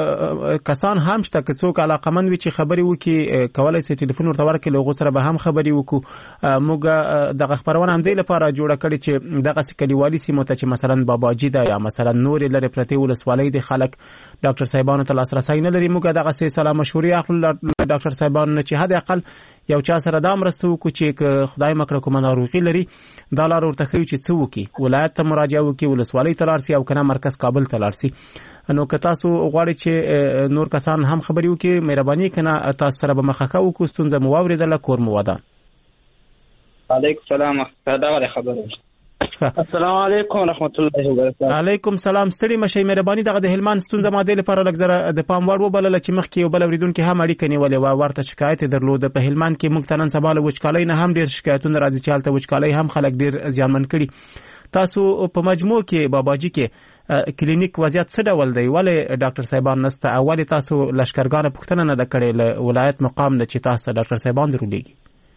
کسان هم شته که څوک علاقمند وي چې خبرې وکړي کولی شي ټلیفون ورته ورکړي، له هغو سره به هم خبرې وکړو. موږ دغه خپرونه همدې لپاره جوړه کړې چې دغسې کلیوالي سیمو ته چې مثلا باباجي ده یا مثلا نورې لرې پرتې ولسوالۍ د خلک ډاکټر صاحبانو ته لاسرسی نه لري، موږ دغسې سلا مشورې اخلو ډاکټر صاحبانو نه چې حد اقل یو چا سره دا مرسته وکړو چې خدای مکړه کومه ناروغي لري دا لار ورته ښیو چې څه وکړي، ولایت ته مراجعه وکړي، ولسوالۍ ته لاړ شي او که نه مرکز کابل ته لاړ شي. نو که تاسو غواړئ چې نور کسان هم خبرې وکړي، مهرباني که نه تاسو سره به مخه وکړو، ستونزه مو واورېدله، کور مو ودان. علیکم سلام. دا خبره السلام علیکم ورحمت الله وبرکاته. علیکم سلام. ستړي مشي مهرباني دغه د هلمند ستونزه ماده لپاره لږ زره د پام وړ وبلل چې مخکې یو بل اوریدونکو هم اړیکه نیولې و ورته شکایت درلود. په هلمند کې موږ تنن سبا له وچکالۍ نه هم ډیر شکایتونه راځي چې حالت وچکالۍ هم خلک ډیر زیانمن کړي. تاسو په مجموع کې باباجي کې کلینیک وضعیت څه ډول دی؟ ولې ډاکټر صاحبان نشته؟ اولې تاسو لشکرګاه پوښتنه نه ده کړې له ولایت مقام نه چې تاسو ډاکټر صاحبان درولېږي؟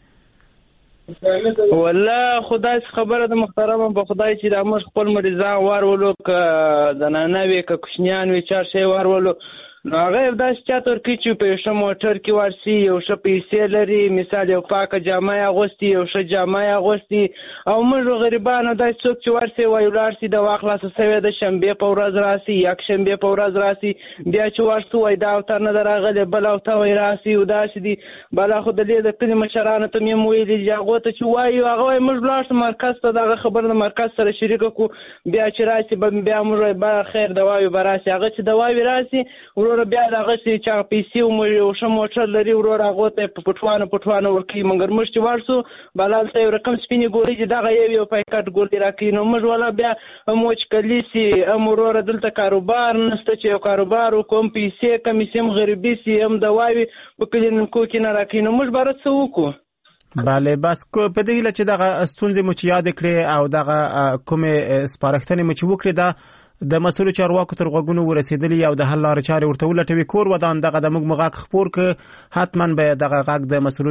والله خدای خبره د محترم په خدای چې د موږ خپل مریضان ورولو ک زنانه وي ک کوچنیان وي چار شي ورولو نو هغه داسې چاته ورکوي چې په یو ښه موټر کې ورسي، یو ښه پیسې لري، مثال یو پاکه جامه یې اغوستي، یو ښه جامه یې اغوستي. او موږ غریبانو داسې څوک چې ورسي وایي ولاړ سي د وخت خلاصه سوې د شنبې په ورځ راسي، یکشنبې په ورځ راسي، بیا چې ورسو وایي دا اوتر نه ده راغلی، بل اوته وایي راسي او داسې دي. بلا خو د دې د کلي مشرانو ته مې هم ویلي چې هغو ته چې وایي هغه وایي موږ ولاړ شو مرکز ته، دغه خبره د مرکز سره شریکه کړو، بیا چې راسي بیا موږ وایي بله خیر دواوي به راسي. هغه چې دواوي راسي وروره بیا دغه چې چا پیسې یو ښه موټر لري وروره هغو ته په پټوانه ورکوي. مګر موږ چې ورسو بل هلته یو رقم سپینې ګولۍ چې دغه یو پیکټ ګولۍ راکوي. نو موږ والا بیا هم وچکلي سي، هم وروره دلته کاروبار نشته چې یو کاروبار وکړو، هم پیسې کمې سي، هم غریبي سي، هم دواوي په کلینیکو کې نه راکوي. نو موږ باید څه وکړو؟ بله بس په دې هیله چې دغه ستونزې مو چې یاد کړې او دغه کومې سپارښتنې مو چې وکړې دا د مسؤلو چارواکو تر غوږونو ورسېدلي او د حل لارې چارې ورته ولټوي. کور ودان دغه د موږ غږ خپور که حتما به دغه غږ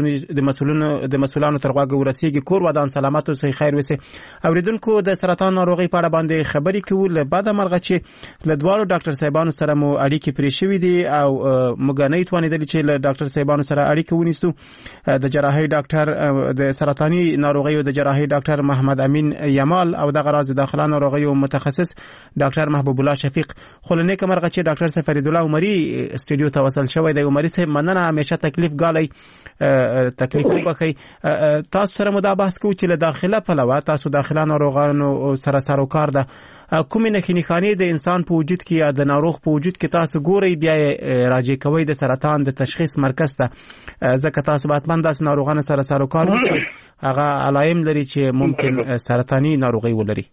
د مسؤلانو تر غوږه ورسېږي. کور ودان سلامت اوسئ، خیر وسئ. اوریدونکو د سرطان ناروغۍ په اړه باندې خبرې کوو له بعده مرغه چې له دواړو ډاکټر صاحبانو سره مو اړیکې پرې شوي دي او موږ نه توانېدلي چې له ډاکټر صاحبانو سره اړیکه ونیسو. د جراحۍ ډاکټر د سرطاني ناروغیو د جراحۍ ډاکټر محمد امین یمال او دغه راز داخله ناروغیو متخصص ډاکټر محبوب الله شفیق. خو له نیکه مرغه چې ډاکټر صاحب فرید الله عمري استودیو ته وصل شوی دی. عمري صاحب مننه، همیشه تکلیف ګالئ، تکلیف وبخئ. تاسو سره مو دا بحث کوو چې له داخله پلوه تاسو داخله ناروغانو سره سروکار ده، کومې نښې نښانې د انسان په وجود کې یا د ناروغ په وجود کې تاسو ګورئ بیا یې راجع کوئ د سرطان د تشخیص مرکز ته، ځکه تاسو به حتما داسې ناروغانو سره سروکار وکړئ چې هغه علائم لري چې ممکن سرطاني ناروغي ولري.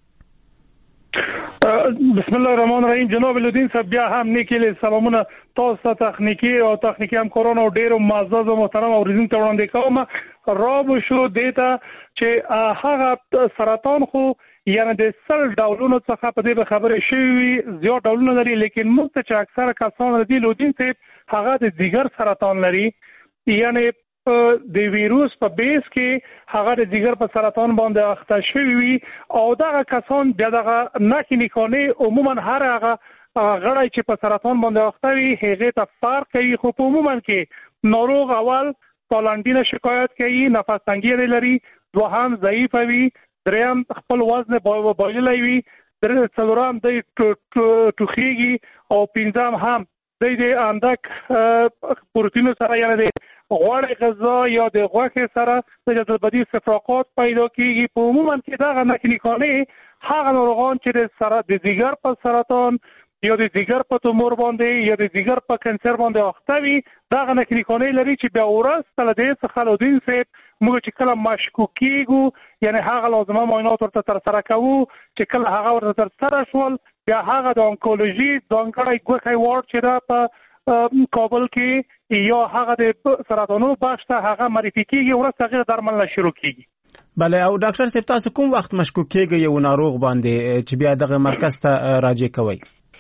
بسم الله الرحمن الرحیم. جناب الدین صاحب بیا هم نیکیل سلامونه تاسو تخنیکی او تخنیکی همکارانو ډیرو معزز او محترم اوریدونکو ته وړاندې کوم. رابو شو دیتا چې هغه سرطان خو یعنی د سل ډولونو څخه په دې خبرې شوی زیات ډولونه لري، لیکن موږ ته چې اکثره کسان دي لودین صاحب هغه د ځیګر سرطان لري، یعنی د ویروس په بیس کې هغه د ځیګر په سرطان باندې اخته شوی وي او دغه کسان بیا دغه نښې نښانې عموما هر هغه غړی چې په سرطان باندې اخته وي هغې ته فرق کوي. خو په عموما کې ناروغ اول سالنډینه شکایت کوي، نفس تنګي لري، دوهم ضعیفه وي، دریم خپل وزن بایللی وي، څلورم دی ټوخیږي او پنځم هم دی د اندک پروتینو سره یعنی د غوړ غذا یا د غوښې سره د جذبدي استفراقات پیدا کیږي. په عموما کې دغه نښې نښانې هغه ناروغان چې د ځیګر په سرطان یا د ځیګر په تومور باندې یا د ځیګر په کانسر باندې اخته وي دغه نښې نښانې لري چې بیا وروسته له دې څخه لودین صاحب موږ چې کله مشکوک کیږو یعنی هغه لازمه معاینات ورته ترسره کوو چې کله هغه ورته ترسره شول بیا هغه د انکولوژي ځانګړی ګوښی وارډ چې ده په کابل کې یا هغه د سرطانو بخش ته هغه معرفي کیږي وروسته هغه درملنه شروع کیږي. بله او ډاکټر صاحب تاسو کوم وخت مشکوک کیږئ یو ناروغ باندې چې بیا دغه مرکز ته راجع کوئ؟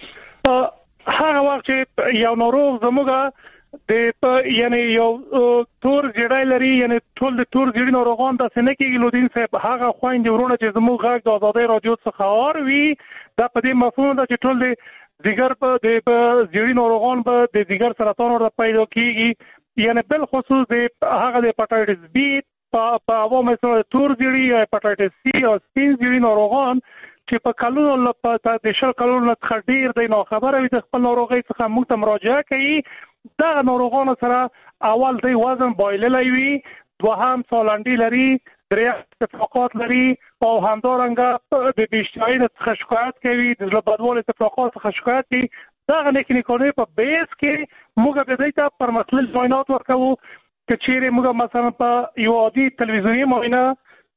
هغه وخت چې یو ناروغ زموږ د یعنی یو تور زیړی لري، یعنی ټول د تور زیړي ناروغان داسې نه کېږي لودین صاحب، هغه خویندې ورونه چې زموږ غږ د ازادۍ راډیو څخه اوري وي دا په دې مفهوم ده چې ټول د ځیګر په زیړي ناروغان به د ځیګر سرطان ورته پیدا کېږي، یعنی بالخصوص د هغه د هپاټایټس بي په عوامو سره تور زیړي یا هپاټایټس سي او سپین زیړي ناروغان چې په کلونو د 10 کلونو څخه ډیر دی ناخبره وي د خپل ناروغۍ څخه موږ ته مراجعه کوي. دغه ناروغانو سره اول دی وزن بایللی وي، دوهم سالنډي لري، دریم استفراقات لري او همدارنګه د بیشتري څخه شکایت کوي، د زړه بدوالي استفراقات څخه شکایت کوي. دغه نښې نښانې په بیس کې موږ به دوی ته پرمختللي معاینات ورکوو که چیرې موږ مثلا په یو عادي تلویزیوني معاینه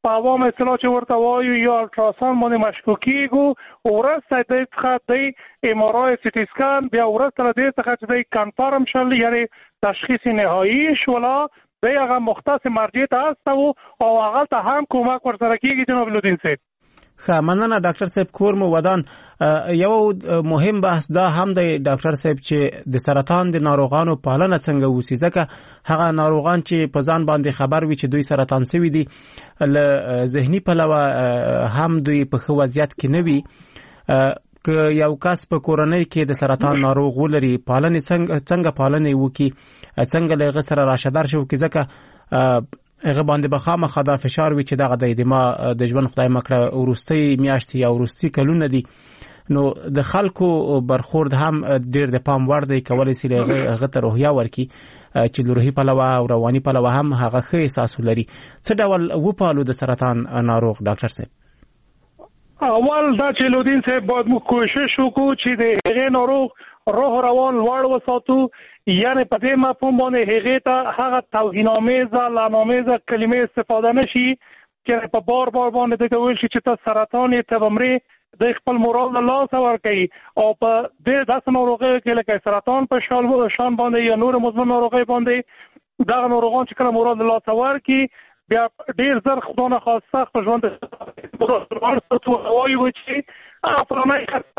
په عوام اصطلاح چې ورته وایو یا الټراساوند باندې مشکوک کیږو، ورسته د څخه د ام آر آی سی ټي سکان، بیا ورسته د څخه چې د کنفرم شول یعنی تشخیص نهایی شولا د هغه مختص مرجع ته استو او هغه ته هم کومک ورسره کیږي. جناب لودین صاحب ښه مننه ډاکټر صاحب. کور مو ودان. یو مهم بحث دا هم دی ډاکټر صاحب چې د سرطان د ناروغانو پالنه څنګه وسی، ځکه هغه ناروغان چې په ځان باندې خبر وي چې دوی سرطان سوي دي له ذهني پلوه هم دوی په ښه وضعیت کې نه وي. که یو کس په کورنۍ کې د سرطان ناروغ ولري، پالنه څنګه پالنه وکي، څنګه له غسر راشدار شو کې، ځکه هغه باندې به خامخا دا فشار وي چې دغه د ژوند خدای مکړه ورستي میاشتې یا ورستي کلونه دي، نو د خلکو برخورد هم ډیر د پام وړ دی. کولای شي هغه ته روحیه ورکي چې روحي پلوه او رواني پلوه هم هغه ښه احساس ولري. څه ډول وپالو د سرطان ناروغ ډاکټر صاحب؟ اول دا چې لودین صاحب باید موږ کوشش وکړو چې د هغې ناروغ روح روان لوړ وساتو، یعنی په دې مفهوم باندې هغې ته هغه توهین‌آمیزه لعنت‌آمیزه کلمې استفاده نشي چې په بار باندې دغه ویل شي چې ته سرطان یې، ته به مرې، د خپل مورال له لاسه ورکوي. او په دې داسې ناروغیو کې لکه سرطان په شان باندې یا نور مزمن ناروغۍ باندې دغه ناروغان چې کله مورال له لاسه ورکوي بیا ډیر زر خدای نه خواسته په ژوند وایي چې افرانه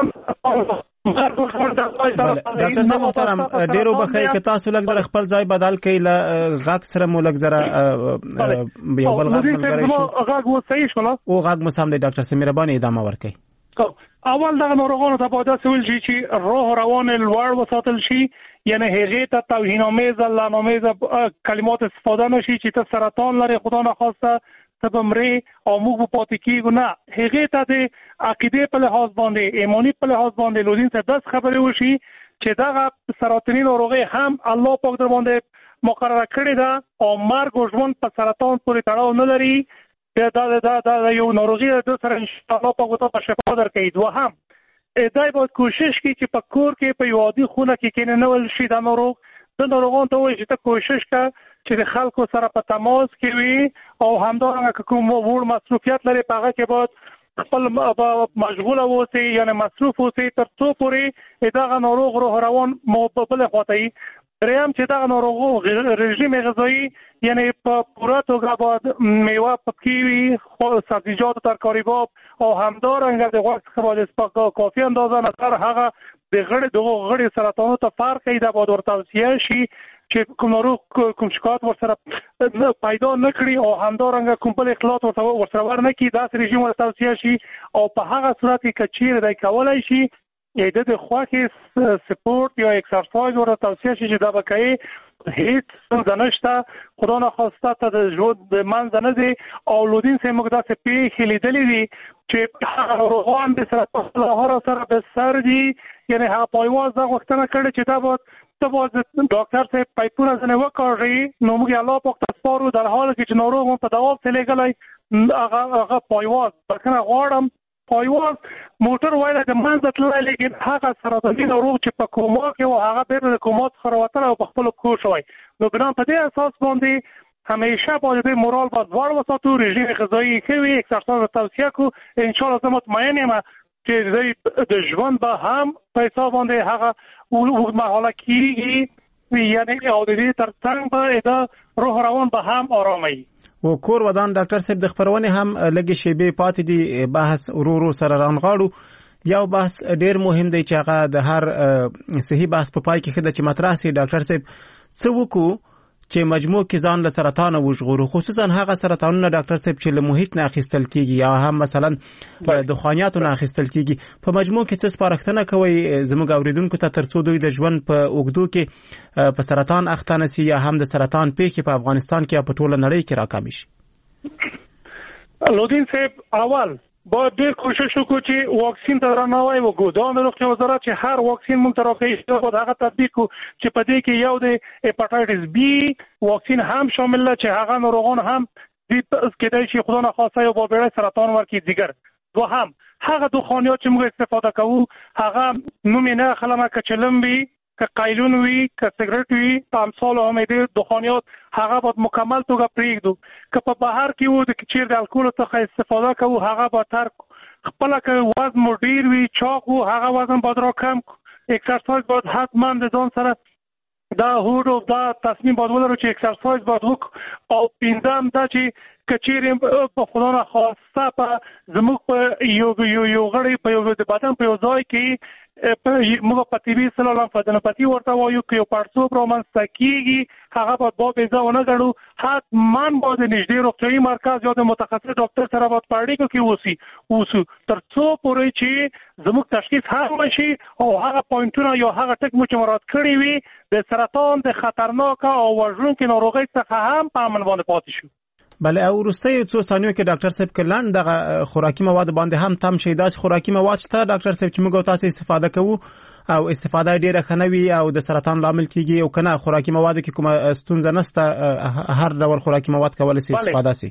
ډاکټر صاحب محترم، ډیرو بخیر که تاسو لږ زره خپل ځای بدل کړئ، له غږ سره مو لږ زره یو بل غږ ملګری شو. غږ مو صحیح شو؟ او غږ مو سم دی ډاکټر صاحب، مهرباني ادامه ورکړئ. اول دغه ناروغانو ته باید داسې ویل شي چې روح روان لوړ وساتل شي، یعنی هغې ته توهین‌آمیزه لعنت‌آمیزه کلمات استفاده نشي چې ته سرطان لري، خدا نخواسته ته به مرې او موږ به پاتې کېږو. نه، هغې ته د عقیدې په لحاظ باندې، ایماني په لحاظ باندې لودین صاحب داسې خبرې وشي چې دغه سرطاني ناروغي هم الله پاک در باندې مقرره کړې ده او مرګ او ژوند په سرطان پورې تړاو نه لري. دا یو ناروغي ده سره انشاءالله پاک ورته په شفا درکوي. دوهم دا باید کوشش کوي چې په کور کې په یو عادي خونه کې کېنول شي. دا ناروغ د ناروغانو ته وایي چې ته کوشش کوه چې د خلکو سره په تماس کې وي او همدارنګه که کوم وړ مصروفیت لري په هغه کې باید خپل مشغوله اوسي، یعنی مصروف اوسي تر څو پورې دغه ناروغ روح روان مو په بله خواته وي. دریم چې دغه ناروغ رژیم غذایی یعنی په پوره توګه باید میوه پکې وي، سبزیجات و ترکاری‌باب او همدارنګه د غوښې څخه باید کافي اندازه نظر هغه د غړي سرطانو ته فرق کوي. دا باید ورته توصیه شي چې کوم ناروغ کوم شکایت ورسره پیدا نه کړي او همدارنګه کوم بل اختلاط ورسره ورنه کړي. داسې رژیم ورته توصیه شي او په هغه صورت کې که چیرې دی کولی شي د خوښې سپورت یا اکسرسایز ورته توصیه شي چې دا به کوي، هیڅ ستونزه نشته، خدا نخواسته ته د ژوند د منځه نه ځي. او لودین صاحب موږ داسې پیښې لیدلې دي چې هغه ناروغان د سرطان له هغه سره به سر دي، یعنی هغه پایواز دا غوښتنه کړې چې دا باید ډاکټر صاحب پایپونه ځنې وکاږي. نو موږ الله پاک ته سپارو در حال کې چې ناروغ مو په دوام څه لېږلی هغه پایواز بخښنه غواړم پایواز موټر وایله د منځه تللی، لیکن هغه سرطاني ناروغ چې په کوما کې و هغه بیرته د کوما څخه راوتلی او په خپلو پښو شوی. نو بنا په دې اساس باندې همیشه باید د مورال باید لوړ وساتو، رژیم غذایي ښه وي، اکسرسایز توصیه کړو. انشاءالله زه مطمئن یم چې د ژوند به هم په حساب باندې هغه اوږدمهاله کېږي، یعنی او د دې تر څنګ به د روح روان به هم آرامه وي. و کور ودان ډاکټر صاحب د خبرونې هم لږې شیبې پاتې دي، بحث ورو سره رانغاړو. یو بحث ډیر مهم دی چې هغه د هر صحیح بحث په پای کې ښه ده چې مطرح سي. ډاکټر صاحب څه وکړو چې مجموع کې ځان له سرطان وژغورو، خصوصا هغه سرطانونه ډاکټر صاحب چې له محیط نه اخیستل کیږي یا هم مثلا د خوانیاتو نه اخیستل کیږي. په مجموع کې څه سپارښتنه کوي زموږ اوریدونکو ته ترڅو دوی د ژوند په اوږدو کې په سرطان اخته نشي یا هم د سرطان پیښې په افغانستان کې او په ټوله نړۍ کې راکم شي؟ لودین صاحب اول باید ډېر کوشش وکړو چې واکسین ته درناوی وکړو. دا د روغتیا وزارت چې هر واکسین موږ ته راکوي باید هغه تطبیق کړو چې په دې کې یو د هپاتایټس بی واکسین هم شامل ده چې هغه ناروغان هم کېدای شي خدا نخواسته یو بابیړی سرطان ورکړي ځیګر. دوهم هغه دخانیات چې موږ استفاده کوو هغه نوم یې نه اخلمه که چلم وي که قایلون وي که سیګریټ وي امثال هم دې دخانیات هغه باید مکمل توګه پرېږدو که په بهر کې وو د چیر د الکول څخه استفاده کوو هغه به تر خپل که وزن مو ډیر وي چاق وو هغه وزن باید را کم اکسرسایز باید حتما د ځان سره دا هوډ او دا تصمیم باید ولرو چې اکسرسایز باید وکړو او پنځم دا چې که چیرې په خدا نخواسته په زموږ په یو غړی په یو د بدن په یو ځای کې موږ په طبي اصطلاح لمفادنوپاتي ورته وایو که یو پړسوب رامنځته کېږي هغه باید با بې ځای ونه ګڼو حتما باید د نږدې روغتیایي مرکز یا د متخصص ډاکټر سره باید په اړیکو کې اوسو تر څو پورې چې زموږ تشخیص هم شي او هغه پوینټونه یا هغه ټکي مو چې مراد کړي وي د سرطان د خطرناک او وژونکې ناروغۍ څخه هم په امن باندې پاتې شو. بله او وروستیو څو ثانیو کې ډاکټر صاحب کلن دغه خوراکي مواد باندې هم تم شي داسې خوراکي مواد شته ډاکټر صاحب چې موږ تاسو استفاده کوو او استفاده ډیره خنوي او د سرطان لامل کیږي او کنه خوراکي مواد کې کومه ستونزه نشته هر ډول خوراکي مواد کولای شي استفاده شي.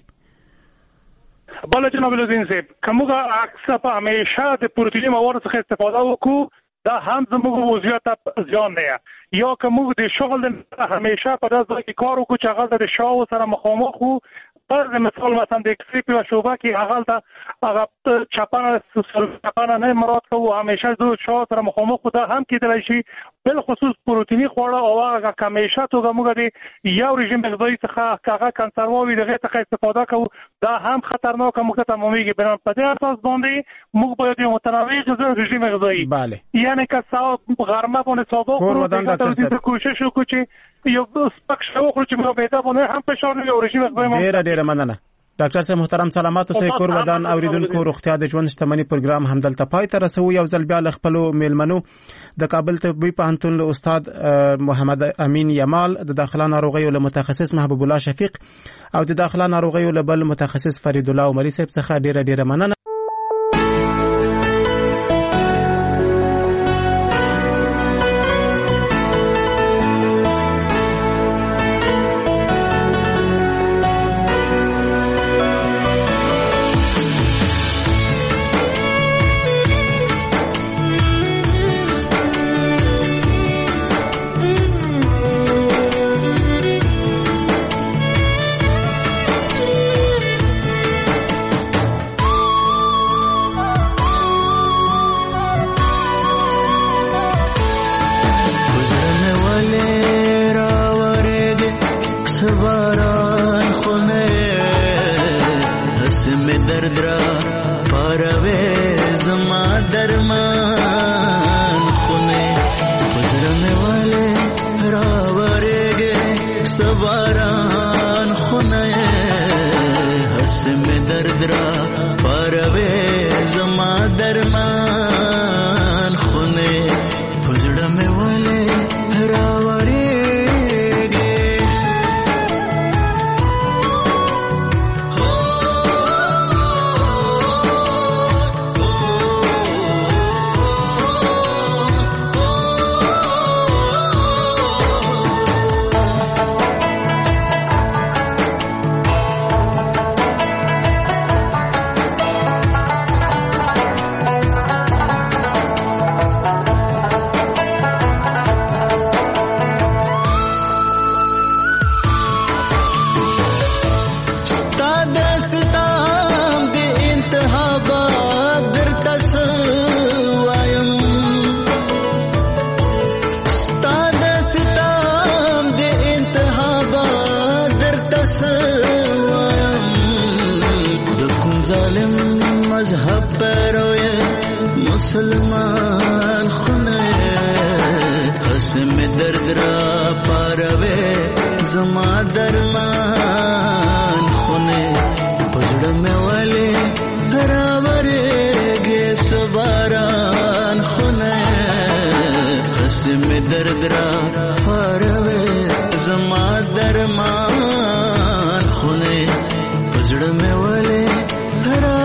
بله جناب لودین صاحب کومه اکثر په همیشه د پروتئیني مواد څخه استفاده وکړو دا هم زموږ وضعیت ځان دی یا که موږ د شغل همیشه په داسې ځای کې کار وکړو چې هغه د شاو سره مخامخ وو پر مثال مثلا د اکسری په شوبه کې هغه چپانه نه مراد کوو همیشه د شاو سره مخامخ دا هم کېدلی شي بل خصوص پروتئیني خواړه او هغه همیشه توګه موږ د یو رژیم غذایی څخه هغه کنسرواوي دغه څخه استفاده کوو دا هم خطرناک موږ ته تمامېږي بنان په دې اساس باندې موږ باید یو متنوع رژیم غذایی یعنی که غرمه باندې سابه خورو ته کوشش وکړو چې یو سپک شو خو چې موږ به دا باندې هم فشار نه ورشي ډیره مننه ډاکټر صاحب محترم سلامات اوسئ کور ودان اوریدونکو روغتیا د ژوند شتمنۍ پروګرام همدلته پای ته رسو یو ځل بیا خپل میلمنو د کابل طبي پوهنتون له استاد محمد امین یمال د داخله ناروغیو له متخصص محبوب الله شفیق او د داخله ناروغیو له بل متخصص فرید الله عمری صاحب څخه ډیره مننه. مسلمان خونه حسم درد را پاروے زما درمان خونه پجڑ میں والے دراورے گے سباران خونه حسم درد را پاروے زما درمان خونه پجڑ میں والے